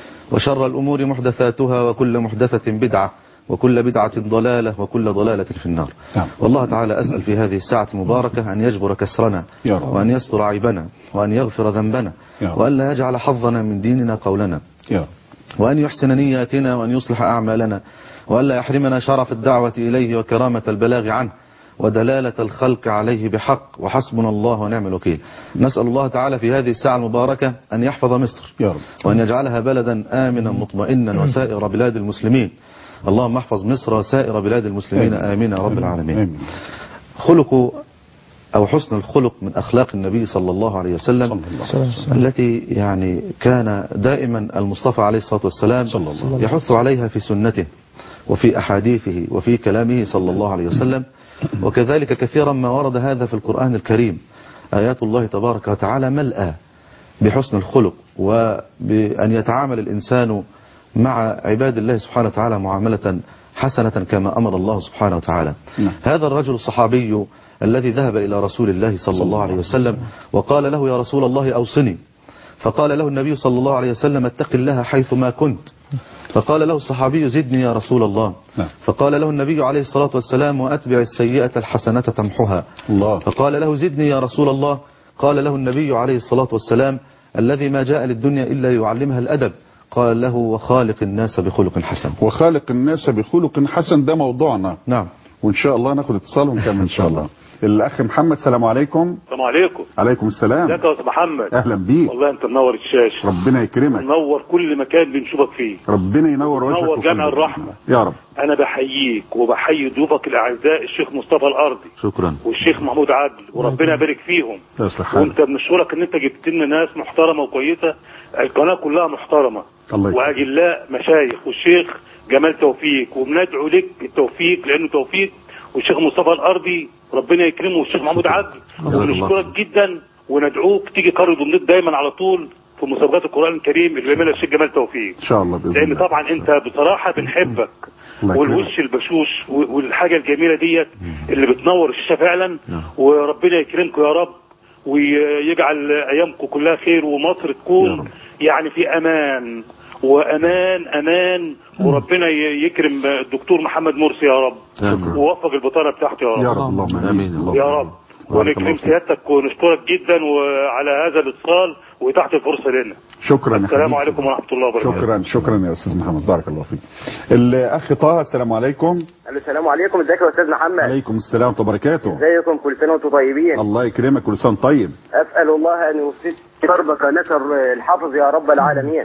وشر الأمور محدثاتها وكل محدثة بدعة وكل بدعة ضلالة وكل ضلالة في النار. والله تعالى أسأل في هذه الساعة المباركة أن يجبر كسرنا وأن يستر عيبنا وأن يغفر ذنبنا وأن لا يجعل حظنا من ديننا قولنا وأن يحسن نياتنا وأن يصلح أعمالنا وأن لا يحرمنا شرف الدعوة إليه وكرامة البلاغ عنه ودلالة الخلق عليه بحق، وحسبنا الله ونعم الوكيل. نسأل الله تعالى في هذه الساعة المباركة أن يحفظ مصر يا رب، وأن يجعلها بلدا آمنا مطمئنا وسائر بلاد المسلمين. اللهم احفظ مصر وسائر بلاد المسلمين آمين يا رب العالمين. خلق أو حسن الخلق من أخلاق النبي صلى الله عليه وسلم التي يعني كان دائما المصطفى عليه الصلاة والسلام يحث عليها في سنته وفي أحاديثه وفي كلامه صلى الله عليه وسلم. وكذلك كثيرا ما ورد هذا في القرآن الكريم، آيات الله تبارك وتعالى ملأى بحسن الخلق، وبأن يتعامل الإنسان مع عباد الله سبحانه وتعالى معاملة حسنة كما أمر الله سبحانه وتعالى. هذا الرجل الصحابي الذي ذهب إلى رسول الله صلى الله عليه وسلم وقال له: يا رسول الله أوصني. فقال له النبي صلى الله عليه وسلم: اتق الله حيثما كنت. فقال له الصحابي: زدني يا رسول الله. فقال له النبي عليه الصلاة والسلام: وأتبع السيئة الحسنة تمحها. فقال له: زدني يا رسول الله. قال له النبي عليه الصلاة والسلام: الذي ما جاء للدنيا إلا يعلمها الأدب. قال له: وخالق الناس بخلق حسن. وخالق الناس بخلق حسن، ده موضوعنا. نعم، وإن شاء الله ناخد اتصالهم كمان إن شاء الله. الأخ محمد، السلام عليكم. السلام عليكم. عليكم السلام. ازيك يا استاذ محمد؟ أهلا بيك. والله أنت منور الشاشة. ربنا يكرمك. منور كل مكان بنشوفك فيه. ربنا ينور وجهك. منور جامع الرحمة يا رب. أنا بحييك وبحيي ضيوفك الأعزاء الشيخ مصطفى الأرضي. شكرا. والشيخ محمود عدل، وربنا يبارك فيهم. وأنت بنشكرك إن أنت جبت لنا ناس محترمة وكويسة. القناة كلها محترمة وأجلاء مشايخ، والشيخ جمال توفيق، وبندعو لك التوفيق لأنه توفيق، والشيخ مصطفى الأرضي ربنا يكرمه، والشيخ محمود عدل. ونشكرك جدا وندعوك تيجي قرية دمياط دايما على طول في مسابقات القرآن الكريم اللي بيعملها الشيخ جمال توفيق إن شاء الله بإذن لأن الله. طبعا أنت بصراحة بنحبك، والوش البشوش والحاجة الجميلة ديت اللي بتنور الشاشة فعلا. وربنا يكرمكم يا رب، ويجعل أيامكم كلها خير، ومصر تكون يعني في أمان وأمان. وربنا يكرم الدكتور محمد مرسي يا رب، ووفق البطانة بتاعته يا رب. يا رب اللهم آمين يا رب. ونكرم سيادتك ونشكرك جدا وعلى هذا الاتصال وتحت الفرصة لنا. شكرا. السلام عليكم ورحمة الله وبركاته. شكرا يا أستاذ محمد، بارك الله فيك. الأخ طه، السلام عليكم. السلام عليكم. ازيك يا أستاذ محمد؟ عليكم السلام ورحمة الله وبركاته. ازيكم؟ كل سنة وانتم طيبين. الله يكرمك، كل سنة طيب. أسأل الله أن يوفق دربك نشر الحافظ يا رب العالمين.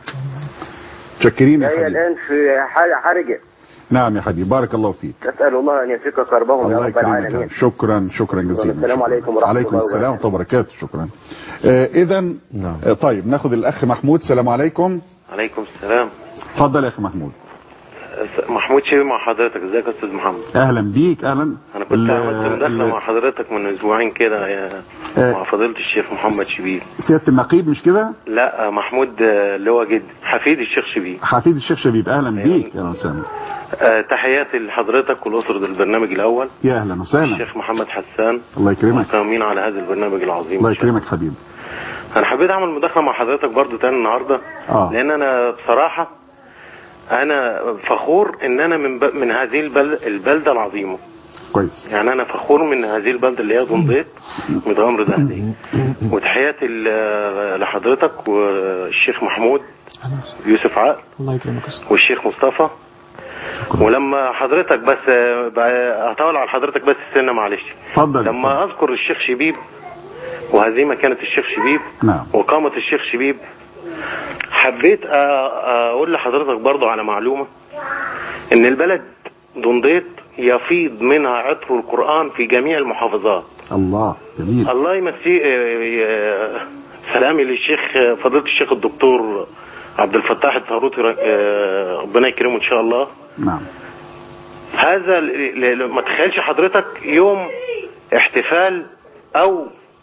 شكرين يا حبيبي. هي الآن في حاجة حرجة. نعم يا حبيبي، بارك الله فيك. أسأل الله أن يفك كربهم يا رب العالمين. شكرا جزيلا. السلام عليكم ورحمة الله وبركاته. عليكم السلام ورحمة الله وبركاته. شكرا. إذا طيب ناخد الأخ محمود، السلام عليكم. عليكم السلام. اتفضل يا أخي محمود. محمود شيبي مع حضرتك. ازيك يا استاذ محمد؟ اهلا بيك. اهلا. انا كنت عملت مداخله مع حضرتك من اسبوعين كده مع فضيله الشيخ محمد شبيب. سياده النقيب مش كده؟ لا، محمود اللي هو جد حفيد الشيخ شبيب. حفيد الشيخ شبيب، اهلا بيك. اهلا وسهلا. تحياتي لحضرتك والاسره البرنامج الاول. يا اهلا وسهلا. الشيخ محمد حسان، الله يكرمك. مقامين على هذا البرنامج العظيم. الله يكرمك حبيبي. انا حبيت اعمل مداخله مع حضرتك برضو تاني النهارده لان انا بصراحه انا فخور ان انا من هذه البلده العظيمه. كويس. يعني انا فخور من هذه البلده اللي هي دمياط متغمر ذهبي. وتحياتي لحضرتك والشيخ محمود يوسف عقل، الله يكرمك، والشيخ مصطفى. ولما حضرتك بس هطول على حضرتك بس السنه معلش. اتفضل. لما اذكر الشيخ شبيب وهذه مكانه الشيخ شبيب وقامه الشيخ شبيب، حبيت اقول لحضرتك برضو على معلومة ان البلد دمياط يفيض منها عطر القرآن في جميع المحافظات. الله جميل. الله يمسيه سلامي للشيخ فضيلة الشيخ الدكتور عبد الفتاح الطهروطي، ربنا يكرمه ان شاء الله. نعم. هذا ما تخيلش حضرتك يوم احتفال او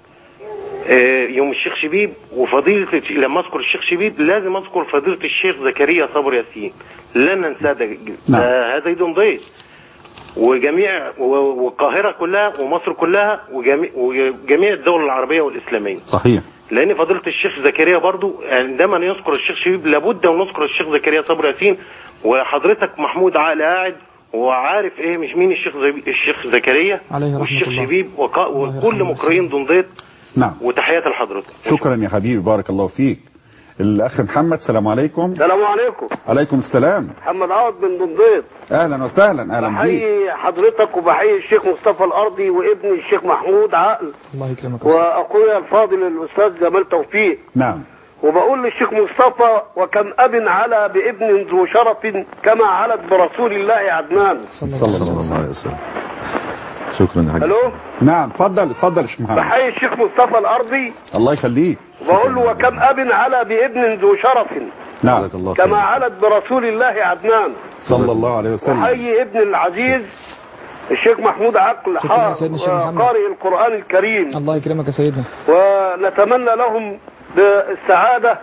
يوم الشيخ شبيب وفضيلة. لما اذكر الشيخ شبيب لازم اذكر فضيلة الشيخ زكريا صبر ياسين، لن ننساه. هذا دمياط وجميع والقاهرة كلها ومصر كلها وجميع الدول العربية والإسلامية. صحيح. لأن فضيلة الشيخ زكريا برضو عندما يذكر الشيخ شبيب لابد أن نذكر الشيخ زكريا صبر ياسين. وحضرتك محمود عقل قاعد وعارف ايه مش مين الشيخ زكريا والشيخ شبيب وكل مقرئين دمياط. نعم. وتحياتي لحضرتك. شكرا يا حبيبي، بارك الله فيك. الاخ محمد. السلام عليكم. السلام عليكم. عليكم السلام. محمد عوض من دنديط. اهلا وسهلا. اهلا بيك. بحيي حضرتك وبحيي الشيخ مصطفى الارضي وابني الشيخ محمود عقل. الله يكرمك. واخويا الفاضل الاستاذ جمال توفيق. نعم. وبقول للشيخ مصطفى وكم اب على بابن ذو شرف كما علت برسول الله عدنان صلى الله عليه وسلم. شكرا يا حاج. الو. نعم اتفضل يا شيخ محمد. بحيي الشيخ مصطفى الارضي. الله يخليك. وبقول له وكم اب على بابن ذو شرف نعم كما علت برسول الله عدنان صلى الله عليه وسلم. وحيي ابن العزيز الشيخ محمود عقل قارئ القرآن الكريم. الله يكرمك يا سيدنا. ونتمنى لهم بالسعادة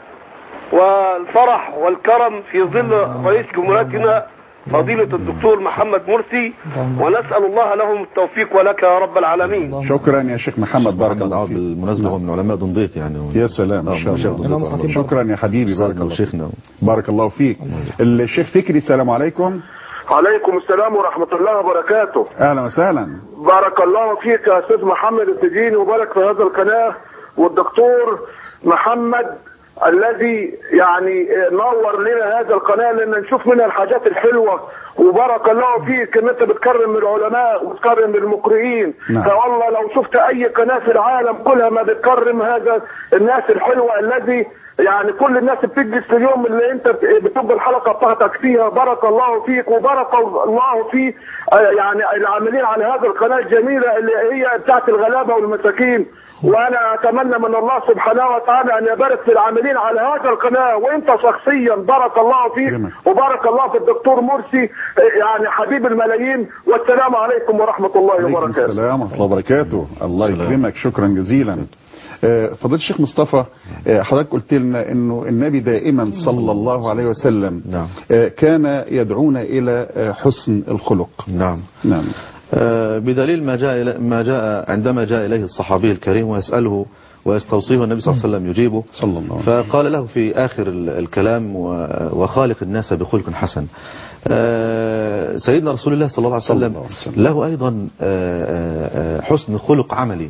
والفرح والكرم في ظل رئيس جمهوريتنا فضيلة الدكتور محمد مرسي، ونسأل الله لهم التوفيق ولك يا رب العالمين. شكرا يا شيخ محمد. بارك الله فيك. بالمناسبة هو من علماء دنديط يعني. يا سلام ما شاء الله. شكرا يا حبيبي. بارك الله شيخنا. بارك الله فيك. الشيخ فكري. السلام عليكم. عليكم السلام ورحمة الله وبركاته. اهلا وسهلا. بارك الله فيك يا استاذ محمد التجيني وبارك في هذا القناة والدكتور محمد الذي يعني نور لنا هذا القناة لأن نشوف منها الحاجات الحلوة. وبارك الله فيك ان انت بتكرم العلماء وبتكرم المقرئين. فوالله لو شفت اي قناة في العالم كلها ما بتكرم هذا الناس الحلوة الذي يعني كل الناس بتجلس في اليوم اللي انت بتبقى الحلقة بتاعتك فيها. بارك الله فيك وبارك الله في يعني العاملين على هذه القناة الجميلة اللي هي بتاعت الغلابة والمساكين. وانا اتمنى من الله سبحانه وتعالى ان يبارك في العاملين على هذا القناة وانت شخصيا. بارك الله فيك وبارك الله في الدكتور مرسي يعني حبيب الملايين. والسلام عليكم ورحمة الله وبركاته. السلام ورحمة الله وبركاته. الله يكرمك. شكرا جزيلا. فضيلة الشيخ مصطفى حضرتك قلت لنا انه النبي دائما صلى الله عليه وسلم كان يدعونا الى حسن الخلق. نعم. بدليل ما جاء عندما جاء إليه الصحابي الكريم ويسأله ويستوصيه النبي صلى الله عليه وسلم يجيبه صلى الله عليه وسلم. فقال له في آخر الكلام وخالق الناس بخلق حسن. سيدنا رسول الله صلى الله عليه وسلم له أيضا حسن خلق عملي.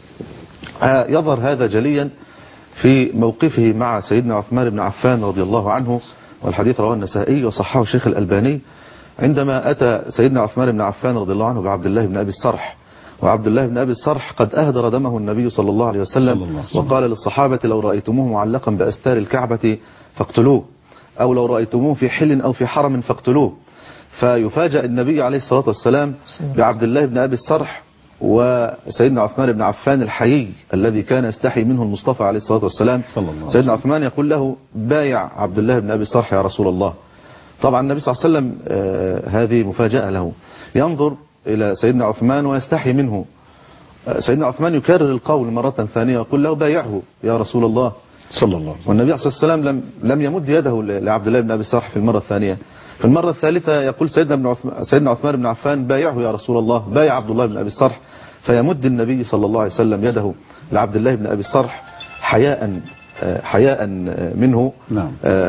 يظهر هذا جليا في موقفه مع سيدنا عثمان بن عفان رضي الله عنه، والحديث رواه النسائي وصححه الشيخ الألباني، عندما أتى سيدنا عثمان بن عفان رضي الله عنه بعبد الله بن أبي الصرح، وعبد الله بن أبي الصرح قد أهدر دمه النبي صلى الله عليه وسلم، وقال للصحابة لو رأيتموه معلقا بأستار الكعبة فاقتلوه، أو لو رأيتموه في حل أو في حرم فاقتلوه. فيفاجأ النبي عليه الصلاة والسلام بعبد الله بن أبي الصرح وسيدنا عثمان بن عفان الحيي الذي كان يستحي منه المصطفى عليه الصلاة والسلام. سيدنا عثمان يقول له بايع عبد الله بن أبي الصرح يا رسول الله. طبعا النبي صلى الله عليه وسلم هذه مفاجأة له، ينظر إلى سيدنا عثمان ويستحي منه. سيدنا عثمان يكرر القول مرة ثانية ويقول له بايعه يا رسول الله صلى الله. والنبي صلى الله عليه وسلم لم يمد يده لعبد الله بن أبي الصرح في المرة الثانية. في المرة الثالثة يقول سيدنا عثمان بن عفان بايعه يا رسول الله، بايع عبد الله بن أبي الصرح، فيمد النبي صلى الله عليه وسلم يده لعبد الله بن أبي الصرح حياء منه. نعم.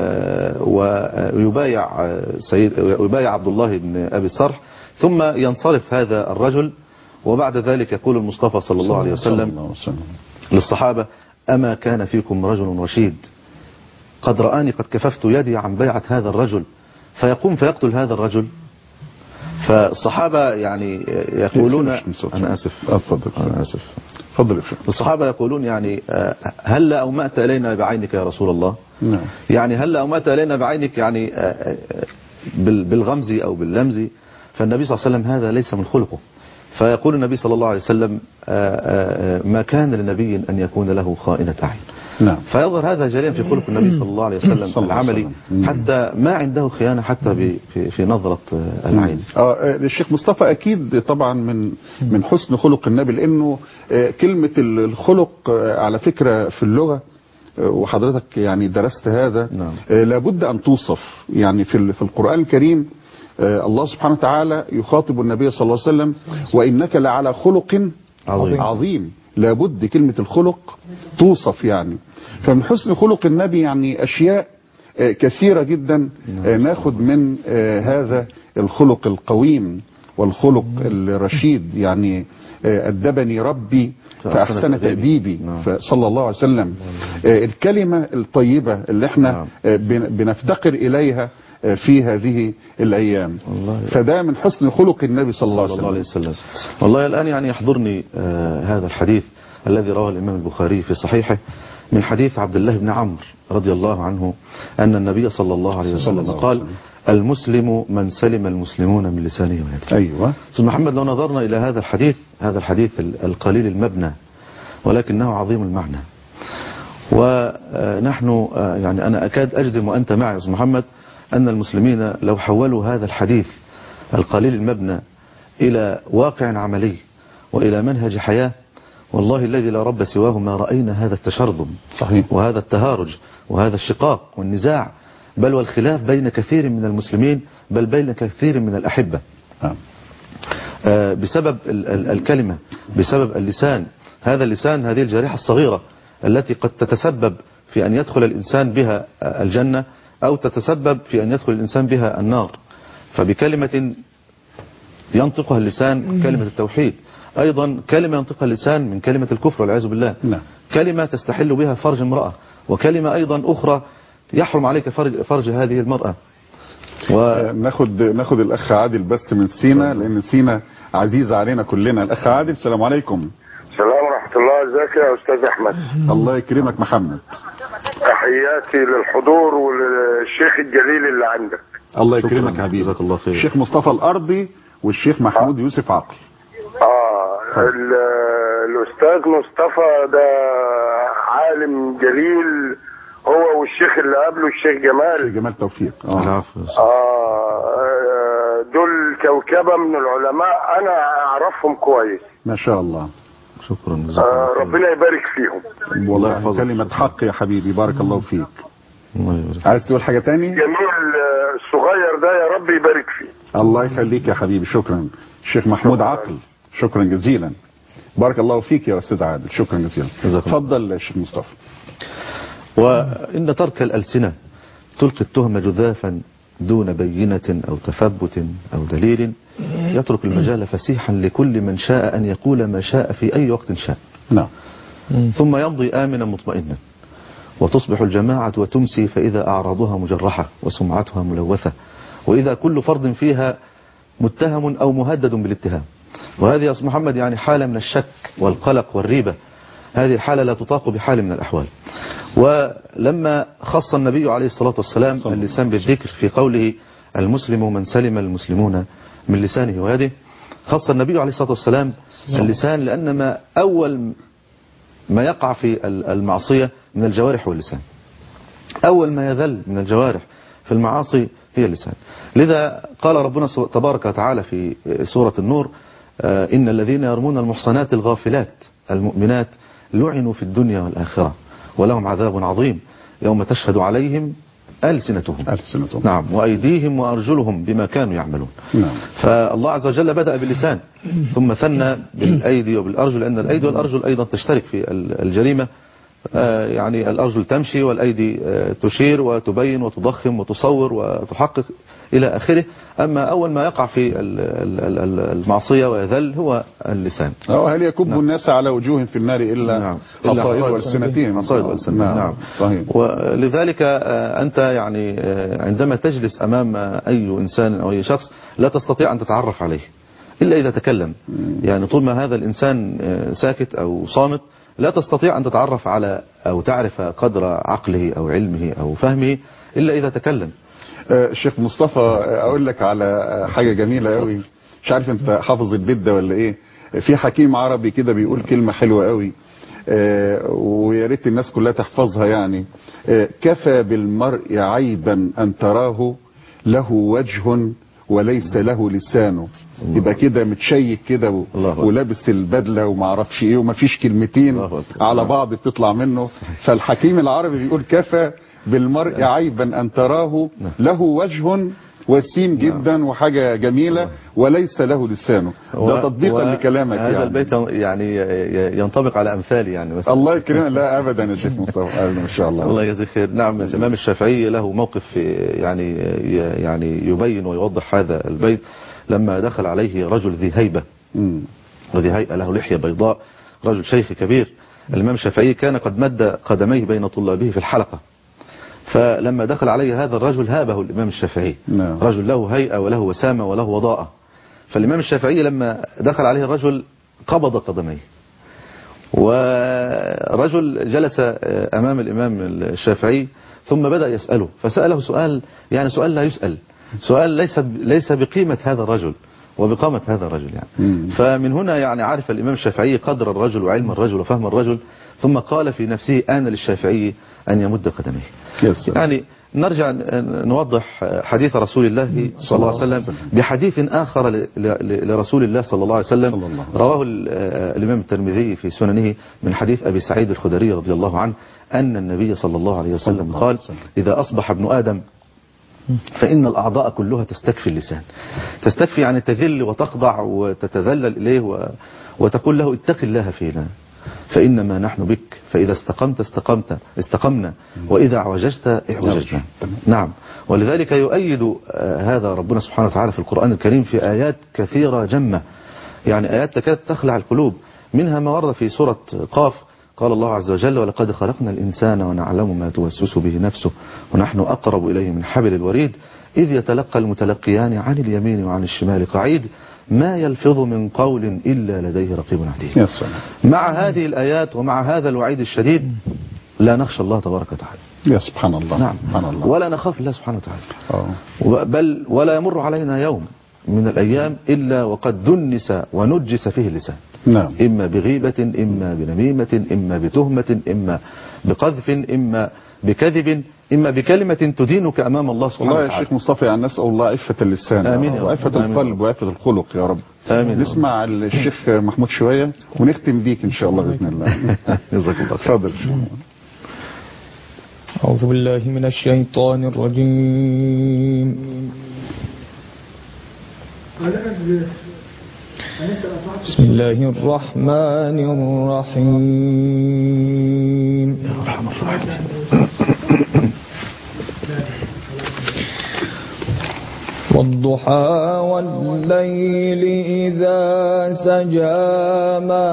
ويبايع عبد الله بن أبي الصرح، ثم ينصرف هذا الرجل. وبعد ذلك يقول المصطفى صلى الله عليه وسلم للصحابة أما كان فيكم رجل رشيد قد رآني قد كففت يدي عن بيعة هذا الرجل، فيقوم فيقتل هذا الرجل. فالصحابة يعني يقولون أنا آسف أنا آسف فضل. الصحابة يقولون يعني هل أومأت إلينا بعينك يا رسول الله؟ نعم. يعني هل أومأت إلينا بعينك يعني بالغمز أو باللمز؟ فالنبي صلى الله عليه وسلم هذا ليس من خلقه. فيقول النبي صلى الله عليه وسلم ما كان لنبي أن يكون له خائنة عين. نعم. فيظهر هذا جليا في خلق النبي صلى الله عليه وسلم العملي، حتى ما عنده خيانة حتى في نظرة العين. الشيخ مصطفى أكيد طبعا من حسن خلق النبي، لأنه كلمة الخلق على فكرة في اللغة وحضرتك يعني درست هذا. نعم. لابد أن توصف يعني في القرآن الكريم. الله سبحانه وتعالى يخاطب النبي صلى الله عليه وسلم وإنك لعلى خلق عظيم. لابد كلمة الخلق توصف يعني. فمن حسن خلق النبي يعني أشياء كثيرة جدا ناخد من هذا الخلق القويم. والخلق الرشيد. يعني أدبني ربي فأحسن تأديبي صلى الله عليه وسلم. الكلمة الطيبة اللي احنا بنفتقر إليها في هذه الأيام، فده من حسن خلق النبي صلى الله عليه وسلم. والله الآن يعني يحضرني هذا الحديث الذي رواه الإمام البخاري في صحيحه من حديث عبد الله بن عمرو رضي الله عنه أن النبي صلى الله عليه وسلم قال: المسلم من سلم المسلمون من لسانه ويده. أيوة أستاذ محمد، لو نظرنا إلى هذا الحديث القليل المبنى ولكنه عظيم المعنى، ونحن يعني أنا أكاد أجزم وأنت معي يا أستاذ محمد أن المسلمين لو حولوا هذا الحديث القليل المبنى إلى واقع عملي وإلى منهج حياة، والله الذي لا رب سواه ما رأينا هذا التشرذم صحيح وهذا التهارج وهذا الشقاق والنزاع، بل والخلاف بين كثير من المسلمين، بل بين كثير من الأحبة بسبب الكلمة، بسبب اللسان. هذا اللسان، هذه الجريحة الصغيرة التي قد تتسبب في أن يدخل الإنسان بها الجنة أو تتسبب في أن يدخل الإنسان بها النار. فبكلمة ينطقها اللسان كلمة التوحيد، أيضا كلمة ينطقها اللسان من كلمة الكفر والعياذ بالله، كلمة تستحل بها فرج امرأة، وكلمة أيضا أخرى يحرم عليك فرج هذه المرأة. ناخد الأخ عادل بس من سينا، لأن سينا عزيزة علينا كلنا. الأخ عادل، السلام عليكم. السلام ورحمة الله. ازيك يا أستاذ أحمد؟ الله يكرمك محمد. تحياتي للحضور وللشيخ الجليل اللي عندك. الله يكرمك حبيبي. جزاك الله خير. الشيخ مصطفى الأرضي والشيخ محمود يوسف عقل. الأستاذ مصطفى ده عالم جليل، هو والشيخ اللي قبله الشيخ جمال. الشيخ جمال توفيق. دول كوكبة من العلماء أنا أعرفهم كويس. ما شاء الله. شكرا. ربنا يبارك فيهم. والله كلمة حق يا حبيبي، بارك الله فيك. عايز تقول حاجة تاني؟ جميل الصغير ده يا رب يبارك فيه. الله يخليك يا حبيبي. شكرا. الشيخ محمود عقل، شكرا جزيلا. بارك الله فيك يا أستاذ عادل، شكرا جزيلا. تفضل يا شيخ مصطفى. وإن ترك الألسنة تلقي التهم جذافا دون بينة أو تثبت أو دليل، يترك المجال فسيحا لكل من شاء أن يقول ما شاء في أي وقت شاء. نعم. ثم يمضي آمنا مطمئنا، وتصبح الجماعة وتمسي فإذا أعراضها مجرحة وسمعتها ملوثة، وإذا كل فرد فيها متهم أو مهدد بالاتهام. وهذه يا أستاذ محمد يعني حالة من الشك والقلق والريبة، هذه الحالة لا تطاق بحال من الأحوال. ولما خص النبي عليه الصلاة والسلام اللسان بالذكر في قوله المسلم من سلم المسلمون من لسانه ويده، خص النبي عليه الصلاة والسلام اللسان لأن أول ما يقع في المعصية من الجوارح واللسان. أول ما يذل من الجوارح في المعاصي هي اللسان. لذا قال ربنا تبارك وتعالى في سورة النور: إن الذين يرمون المحصنات الغافلات المؤمنات لعنوا في الدنيا والآخرة ولهم عذاب عظيم يوم تشهد عليهم ألسنتهم. نعم، وأيديهم وأرجلهم بما كانوا يعملون. نعم. فالله عز وجل بدأ باللسان ثم ثنى بالأيدي وبالأرجل، لأن الأيدي والأرجل أيضا تشترك في الجريمة. يعني الأرجل تمشي والأيدي تشير وتبين وتضخم وتصور وتحقق إلى آخره. أما أول ما يقع في المعصية ويذل هو اللسان. هل يكب الناس على وجوههم في النار إلا حصائد ألسنتهم. نعم صحيح. ولذلك أنت يعني عندما تجلس أمام أي إنسان أو أي شخص لا تستطيع أن تتعرف عليه إلا إذا تكلم. يعني طول ما هذا الإنسان ساكت أو صامت لا تستطيع أن تتعرف على أو تعرف قدر عقله أو علمه أو فهمه إلا إذا تكلم. الشيخ مصطفى أقول لك على حاجة جميلة قوي، مش عارف أنت حافظ البيت ده ولا إيه. في حكيم عربي كده بيقول كلمة حلوة قوي، ويا ريت الناس كلها تحفظها. يعني كفى بالمرء عيبا أن تراه له وجه وليس له لسانه. يبقى كده متشيك كده ولابس البدله وما اعرفش ايه وما فيش كلمتين على بعض بتطلع منه. فالحكيم العربي بيقول كفى بالمرء عيبا ان تراه له وجه وسيم جدا وحاجه جميله وليس له لسانه. ده تطبيقا لكلامك. هذا البيت يعني ينطبق على امثالي يعني. الله يكرمك. لا ابدا يا شيخ مصطفى، ما شاء الله. الله يجزيك خير. نعم، الامام الشافعي له موقف يعني يبين ويوضح هذا البيت. لما دخل عليه رجل ذي هيبة وذي هيئة له لحية بيضاء، رجل شيخ كبير. الإمام الشافعي كان قد مد قدميه بين طلابه في الحلقة، فلما دخل عليه هذا الرجل هابه الإمام الشافعي. رجل له هيئة وله وسامة وله وضاءة. فالإمام الشافعي لما دخل عليه الرجل قبض قدميه، ورجل جلس أمام الإمام الشافعي ثم بدأ يسأله، فسأله سؤال يعني سؤال لا يسأل، سؤال ليس بقيمة هذا الرجل وبقامة هذا الرجل يعني. فمن هنا يعني عرف الإمام الشافعي قدر الرجل وعلم الرجل وفهم الرجل، ثم قال في نفسه آن للشافعي أن يمد قدميه. يعني نرجع نوضح حديث رسول الله صلى الله عليه وسلم بحديث آخر لرسول الله صلى الله عليه وسلم، رواه الإمام الترمذي في سننه من حديث أبي سعيد الخدري رضي الله عنه أن النبي صلى الله عليه وسلم قال: إذا أصبح ابن آدم فإن الأعضاء كلها تستكفي اللسان. تستكفي يعني تذل وتخضع وتتذلل إليه وتقول له: اتق الله فينا فإنما نحن بك، فإذا استقمت استقمنا، وإذا اعوججت اعوججنا. نعم. ولذلك يؤيد هذا ربنا سبحانه وتعالى في القرآن الكريم في آيات كثيرة جمة، يعني آيات تكاد تخلع القلوب. منها ما ورد في سورة قاف، قال الله عز وجل: ولقد خلقنا الإنسان ونعلم ما توسوس به نفسه ونحن أقرب إليه من حبل الوريد إذ يتلقى المتلقيان عن اليمين وعن الشمال قعيد ما يلفظ من قول إلا لديه رقيب عتيد. مع هذه الآيات ومع هذا الوعيد الشديد لا نخشى الله تبارك وتعالى. يا سبحان الله. نعم. سبحان الله. ولا نخاف الله سبحانه وتعالى. بل ولا يمر علينا يوم من الأيام إلا وقد دنس ونجس فيه اللسان. نعم. إما بغيبة، إما بنميمة، إما بتهمة، إما بقذف، إما بكذب، إما بكلمة تدينك أمام الله سبحانه وتعالى. والله يا شيخ مصطفى، يعني نسأل الله عفة اللسان. آمين. وعفة القلب وعفة الخلق يا رب. آمين. نسمع الشيخ محمود شوية ونختم بيك إن شاء الله بإذن الله. جزاك الله خير. تفضل. أعوذ بالله من الشيطان الرجيم. بسم الله الرحمن الرحيم. يا أرحم الراحمين. والضحى والليل إذا سجى ما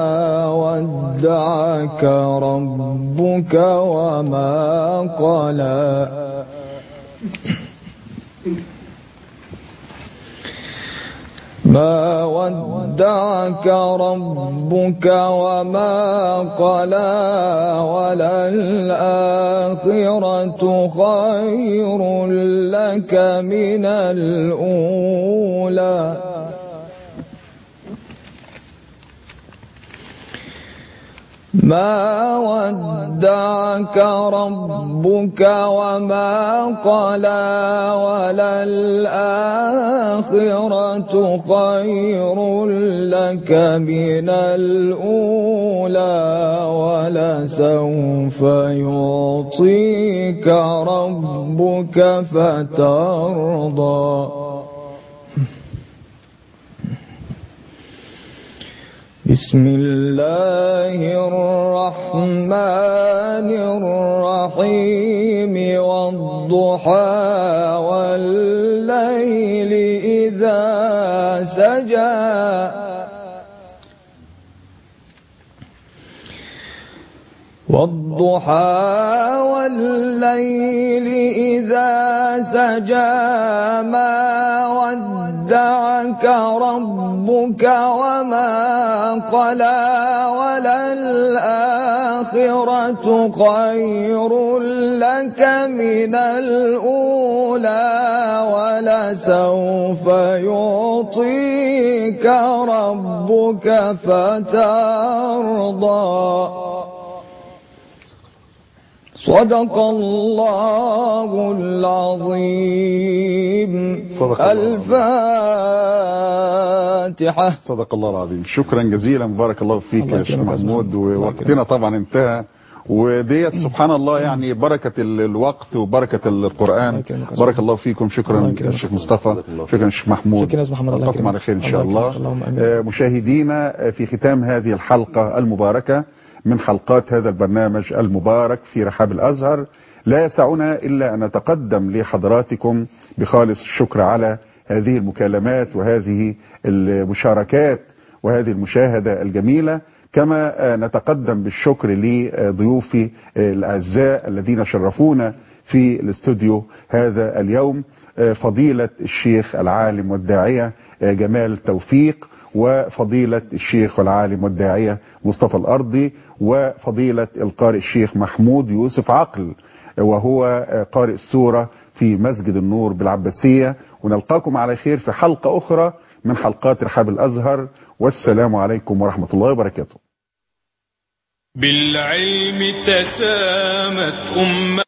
ودعك ربك وما قلى ما ودعك ربك وما قلى وللآخرة خير لك من الأولى ما ودعك ربك وما قلى وللآخرة خير لك من الأولى ولسوف يعطيك ربك فترضى بسم الله الرحمن الرحيم والضحى والليل إذا سجى والضحى والليل إذا سجى ما ودعك ربك وما قلى وللآخرة خير لك من الأولى ولسوف يعطيك ربك فترضى صدق الله العظيم. الفاتحة. صدق الله العظيم. شكرا جزيلا، بارك الله فيك يا شيخ محمود. ووقتنا طبعا انتهى، وديت سبحان الله يعني بركة الوقت وبركة القرآن. بارك الله فيكم. شكرا الشيخ مصطفى، شكرا الشيخ محمود. نلقاكم على خير إن شاء الله. مشاهدينا، في ختام هذه الحلقة المباركة من حلقات هذا البرنامج المبارك في رحاب الأزهر، لا يسعنا إلا أن نتقدم لحضراتكم بخالص الشكر على هذه المكالمات وهذه المشاركات وهذه المشاهدة الجميلة. كما نتقدم بالشكر لضيوفي الأعزاء الذين شرفونا في الاستوديو هذا اليوم، فضيلة الشيخ العالم والداعية جمال توفيق، وفضيلة الشيخ والعالم والداعية مصطفى الأرضي، وفضيلة القارئ الشيخ محمود يوسف عقل وهو قارئ السورة في مسجد النور بالعباسية. ونلقاكم على خير في حلقة أخرى من حلقات رحاب الأزهر، والسلام عليكم ورحمة الله وبركاته. بالعلم تسامت